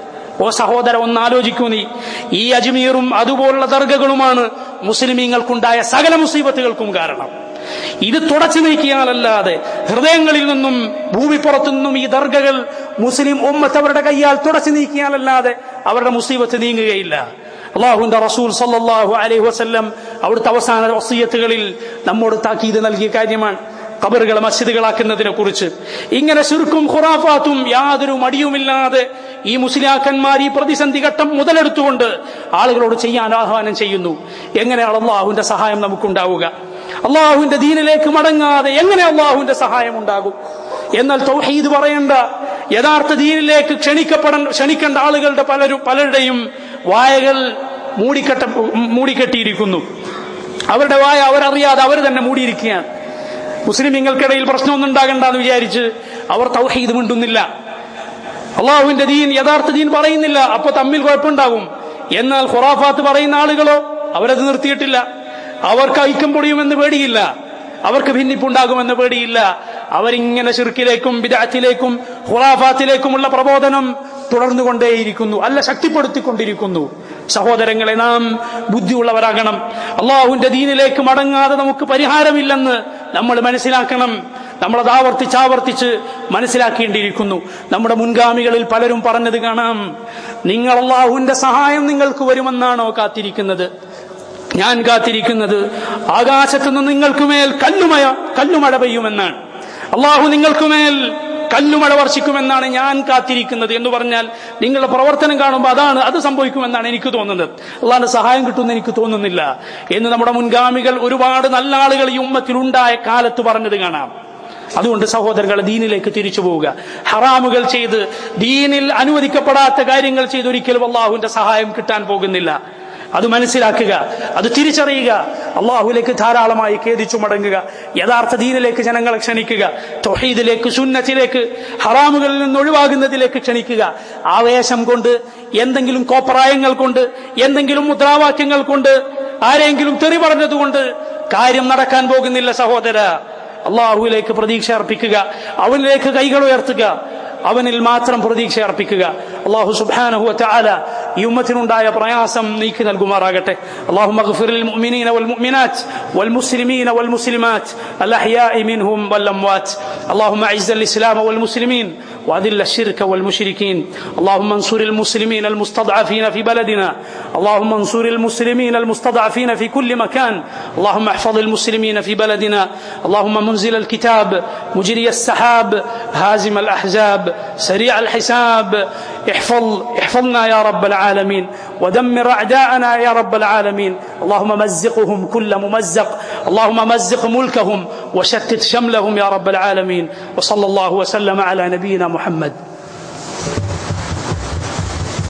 ഓ സഹോദര, ഒന്ന് ആലോചിക്കൂ നീ. ഈ അജ്മീറും അതുപോലുള്ള ദർഗകളുമാണ് മുസ്ലിമീങ്ങൾക്കുണ്ടായ സകല മുസീബത്തുകൾക്കും കാരണം. ഇത് തുടച്ചു നീക്കിയാലല്ലാതെ, ഹൃദയങ്ങളിൽ നിന്നും ഭൂമിപ്പുറത്തു നിന്നും ഈ ദർഗകൾ മുസ്ലിം ഉമ്മത്ത് അവരുടെ കയ്യാൽ തുടച്ചു നീക്കിയാലല്ലാതെ അവരുടെ മുസീബത്ത് നീങ്ങുകയില്ല. അല്ലാഹുവിന്റെ റസൂൽ സല്ലല്ലാഹു അലൈഹി വസല്ലം അവിടുത്തെ അവസാന വസിയ്യത്തുകളിൽ നമ്മോട് താക്കീത് നൽകിയ കാര്യമാണ് ഖബറുകളെ മസ്ജിദുകളാക്കുന്നതിനെ കുറിച്ച്. ഇങ്ങനെ ശിർക്കും ഖുറാഫാത്തും യാതൊരു മടിയുമില്ലാതെ ഈ മുസ്ലിയാക്കന്മാർ ഈ പ്രതിസന്ധി ഘട്ടം മുതലെടുത്തുകൊണ്ട് ആളുകളോട് ചെയ്യാൻ ആഹ്വാനം ചെയ്യുന്നു. എങ്ങനെയാണ് അള്ളാഹുവിന്റെ സഹായം നമുക്കുണ്ടാവുക? അള്ളാഹുവിന്റെ ദീനിലേക്ക് മടങ്ങാതെ എങ്ങനെ അള്ളാഹുവിന്റെ സഹായം ഉണ്ടാകും? എന്നാൽ തൗഹീദ് പറയേണ്ട, യഥാർത്ഥ ദീനിലേക്ക് ക്ഷണിക്കപ്പെട ക്ഷണിക്കേണ്ട ആളുകളുടെ പലരും പലരുടെയും വായകൾ മൂടിക്കെട്ട മൂടിക്കെട്ടിയിരിക്കുന്നു. അവരുടെ വായ അവരറിയാതെ അവർ തന്നെ മൂടിയിരിക്കുകയാണ്. മുസ്ലിമീങ്ങൾക്കിടയിൽ പ്രശ്നമൊന്നും ഉണ്ടാകണ്ടെന്ന് വിചാരിച്ച് അവർ തൗഹീദ് മിണ്ടുന്നില്ല, അള്ളാഹുവിന്റെ ദീൻ, യഥാർത്ഥ ദീൻ പറയുന്നില്ല. അപ്പൊ തമ്മിൽ കുഴപ്പമുണ്ടാകും. എന്നാൽ ഖുറാഫാത്ത് പറയുന്ന ആളുകളോ അവരത് നിർത്തിയിട്ടില്ല. അവർക്ക് ഐക്യം പൊടിയുമെന്ന് പേടിയില്ല, അവർക്ക് ഭിന്നിപ്പുണ്ടാകുമെന്ന് പേടിയില്ല. അവരിങ്ങനെ ശിർക്കിലേക്കും ബിദ്അത്തിലേക്കും ഖുറാഫാത്തിലേക്കുമുള്ള പ്രബോധനം തുടർന്നുകൊണ്ടേയിരിക്കുന്നു, അല്ല ശക്തിപ്പെടുത്തിക്കൊണ്ടിരിക്കുന്നു. സഹോദരങ്ങളെ, നാം ബുദ്ധിയുള്ളവരാകണം. അള്ളാഹുവിന്റെ ദീനിലേക്ക് മടങ്ങാതെ നമുക്ക് പരിഹാരമില്ലെന്ന് നമ്മൾ മനസ്സിലാക്കണം. നമ്മളത് ആവർത്തിച്ചാവർത്തിച്ച് മനസ്സിലാക്കേണ്ടിയിരിക്കുന്നു. നമ്മുടെ മുൻഗാമികളിൽ പലരും പറഞ്ഞത് കാണാം, നിങ്ങൾ അള്ളാഹുവിന്റെ സഹായം നിങ്ങൾക്ക് വരുമെന്നാണോ കാത്തിരിക്കുന്നത്? ഞാൻ കാത്തിരിക്കുന്നത് ആകാശത്തുനിന്ന് നിങ്ങൾക്കുമേൽ കല്ലുമഴ കല്ലുമഴ പെയ്യുമെന്നാണ്. അള്ളാഹു നിങ്ങൾക്കുമേൽ കല്ലുമഴ വർഷിക്കുമെന്നാണ് ഞാൻ കാത്തിരിക്കുന്നത് എന്ന് പറഞ്ഞാൽ നിങ്ങളുടെ പ്രവർത്തനം കാണുമ്പോൾ അതാണ് അത് സംഭവിക്കുമെന്നാണ് എനിക്ക് തോന്നുന്നത്. അള്ളാഹുവിന്റെ സഹായം കിട്ടുമെന്ന് എനിക്ക് തോന്നുന്നില്ല എന്ന് നമ്മുടെ മുൻഗാമികൾ ഒരുപാട് നല്ല ആളുകൾ ഈ ഉമ്മത്തിലുണ്ടായ കാലത്ത് പറഞ്ഞത് കാണാം. അതുകൊണ്ട് സഹോദരങ്ങളെ, ദീനിലേക്ക് തിരിച്ചു പോവുക. ഹറാമുകൾ ചെയ്ത്, ദീനിൽ അനുവദിക്കപ്പെടാത്ത കാര്യങ്ങൾ ചെയ്ത് ഒരിക്കലും അള്ളാഹുവിന്റെ സഹായം കിട്ടാൻ പോകുന്നില്ല. അത് മനസ്സിലാക്കുക, അത് തിരിച്ചറിയുക. അള്ളാഹുലേക്ക് ധാരാളമായി ഖേദിച്ചു മടങ്ങുക. യഥാർത്ഥ ദീനിലേക്ക് ജനങ്ങളെ ക്ഷണിക്കുക, തൗഹീദിലേക്ക്, സുന്നത്തിലേക്ക്, ഹറാമുകളിൽ നിന്ന് ഒഴിവാകുന്നതിലേക്ക് ക്ഷണിക്കുക. ആവേശം കൊണ്ട്, എന്തെങ്കിലും കോപ്രായങ്ങൾ കൊണ്ട്, എന്തെങ്കിലും മുദ്രാവാക്യങ്ങൾ കൊണ്ട്, ആരെങ്കിലും തെറി പറഞ്ഞതുകൊണ്ട് കാര്യം നടക്കാൻ പോകുന്നില്ല സഹോദര. അള്ളാഹുവിലേക്ക് പ്രതീക്ഷ അർപ്പിക്കുക, അവനിലേക്ക് കൈകൾ ഉയർത്തുക, അവനിൽ മാത്രം പ്രതീക്ഷ അർപ്പിക്കുക. അല്ലാഹു സുബ്ഹാനഹു വ തആല ഈ ഉമ്മത്തിനുണ്ടായ പ്രയാസം നീക്കി നൽകുമാറാകട്ടെ. اللهم اغفر للمؤمنين والمؤمنات والمسلمين والمسلمات الأحياء منهم والأموات. اللهم أعز الإسلام والمسلمين وأذل الشرك والمشركين. اللهم انصر المسلمين المستضعفين في بلدنا. اللهم انصر المسلمين المستضعفين في كل مكان. اللهم احفظ المسلمين في بلدنا. اللهم منزل الكتاب، مجري السحاب، هازم الأحزاب، سريع الحساب، احفظ احفظنا يا رب العالمين، ودمر أعداءنا يا رب العالمين. اللهم مزقهم كل ممزق، اللهم مزق ملكهم وشتت شملهم يا رب العالمين. وصلى الله وسلم على نبينا محمد.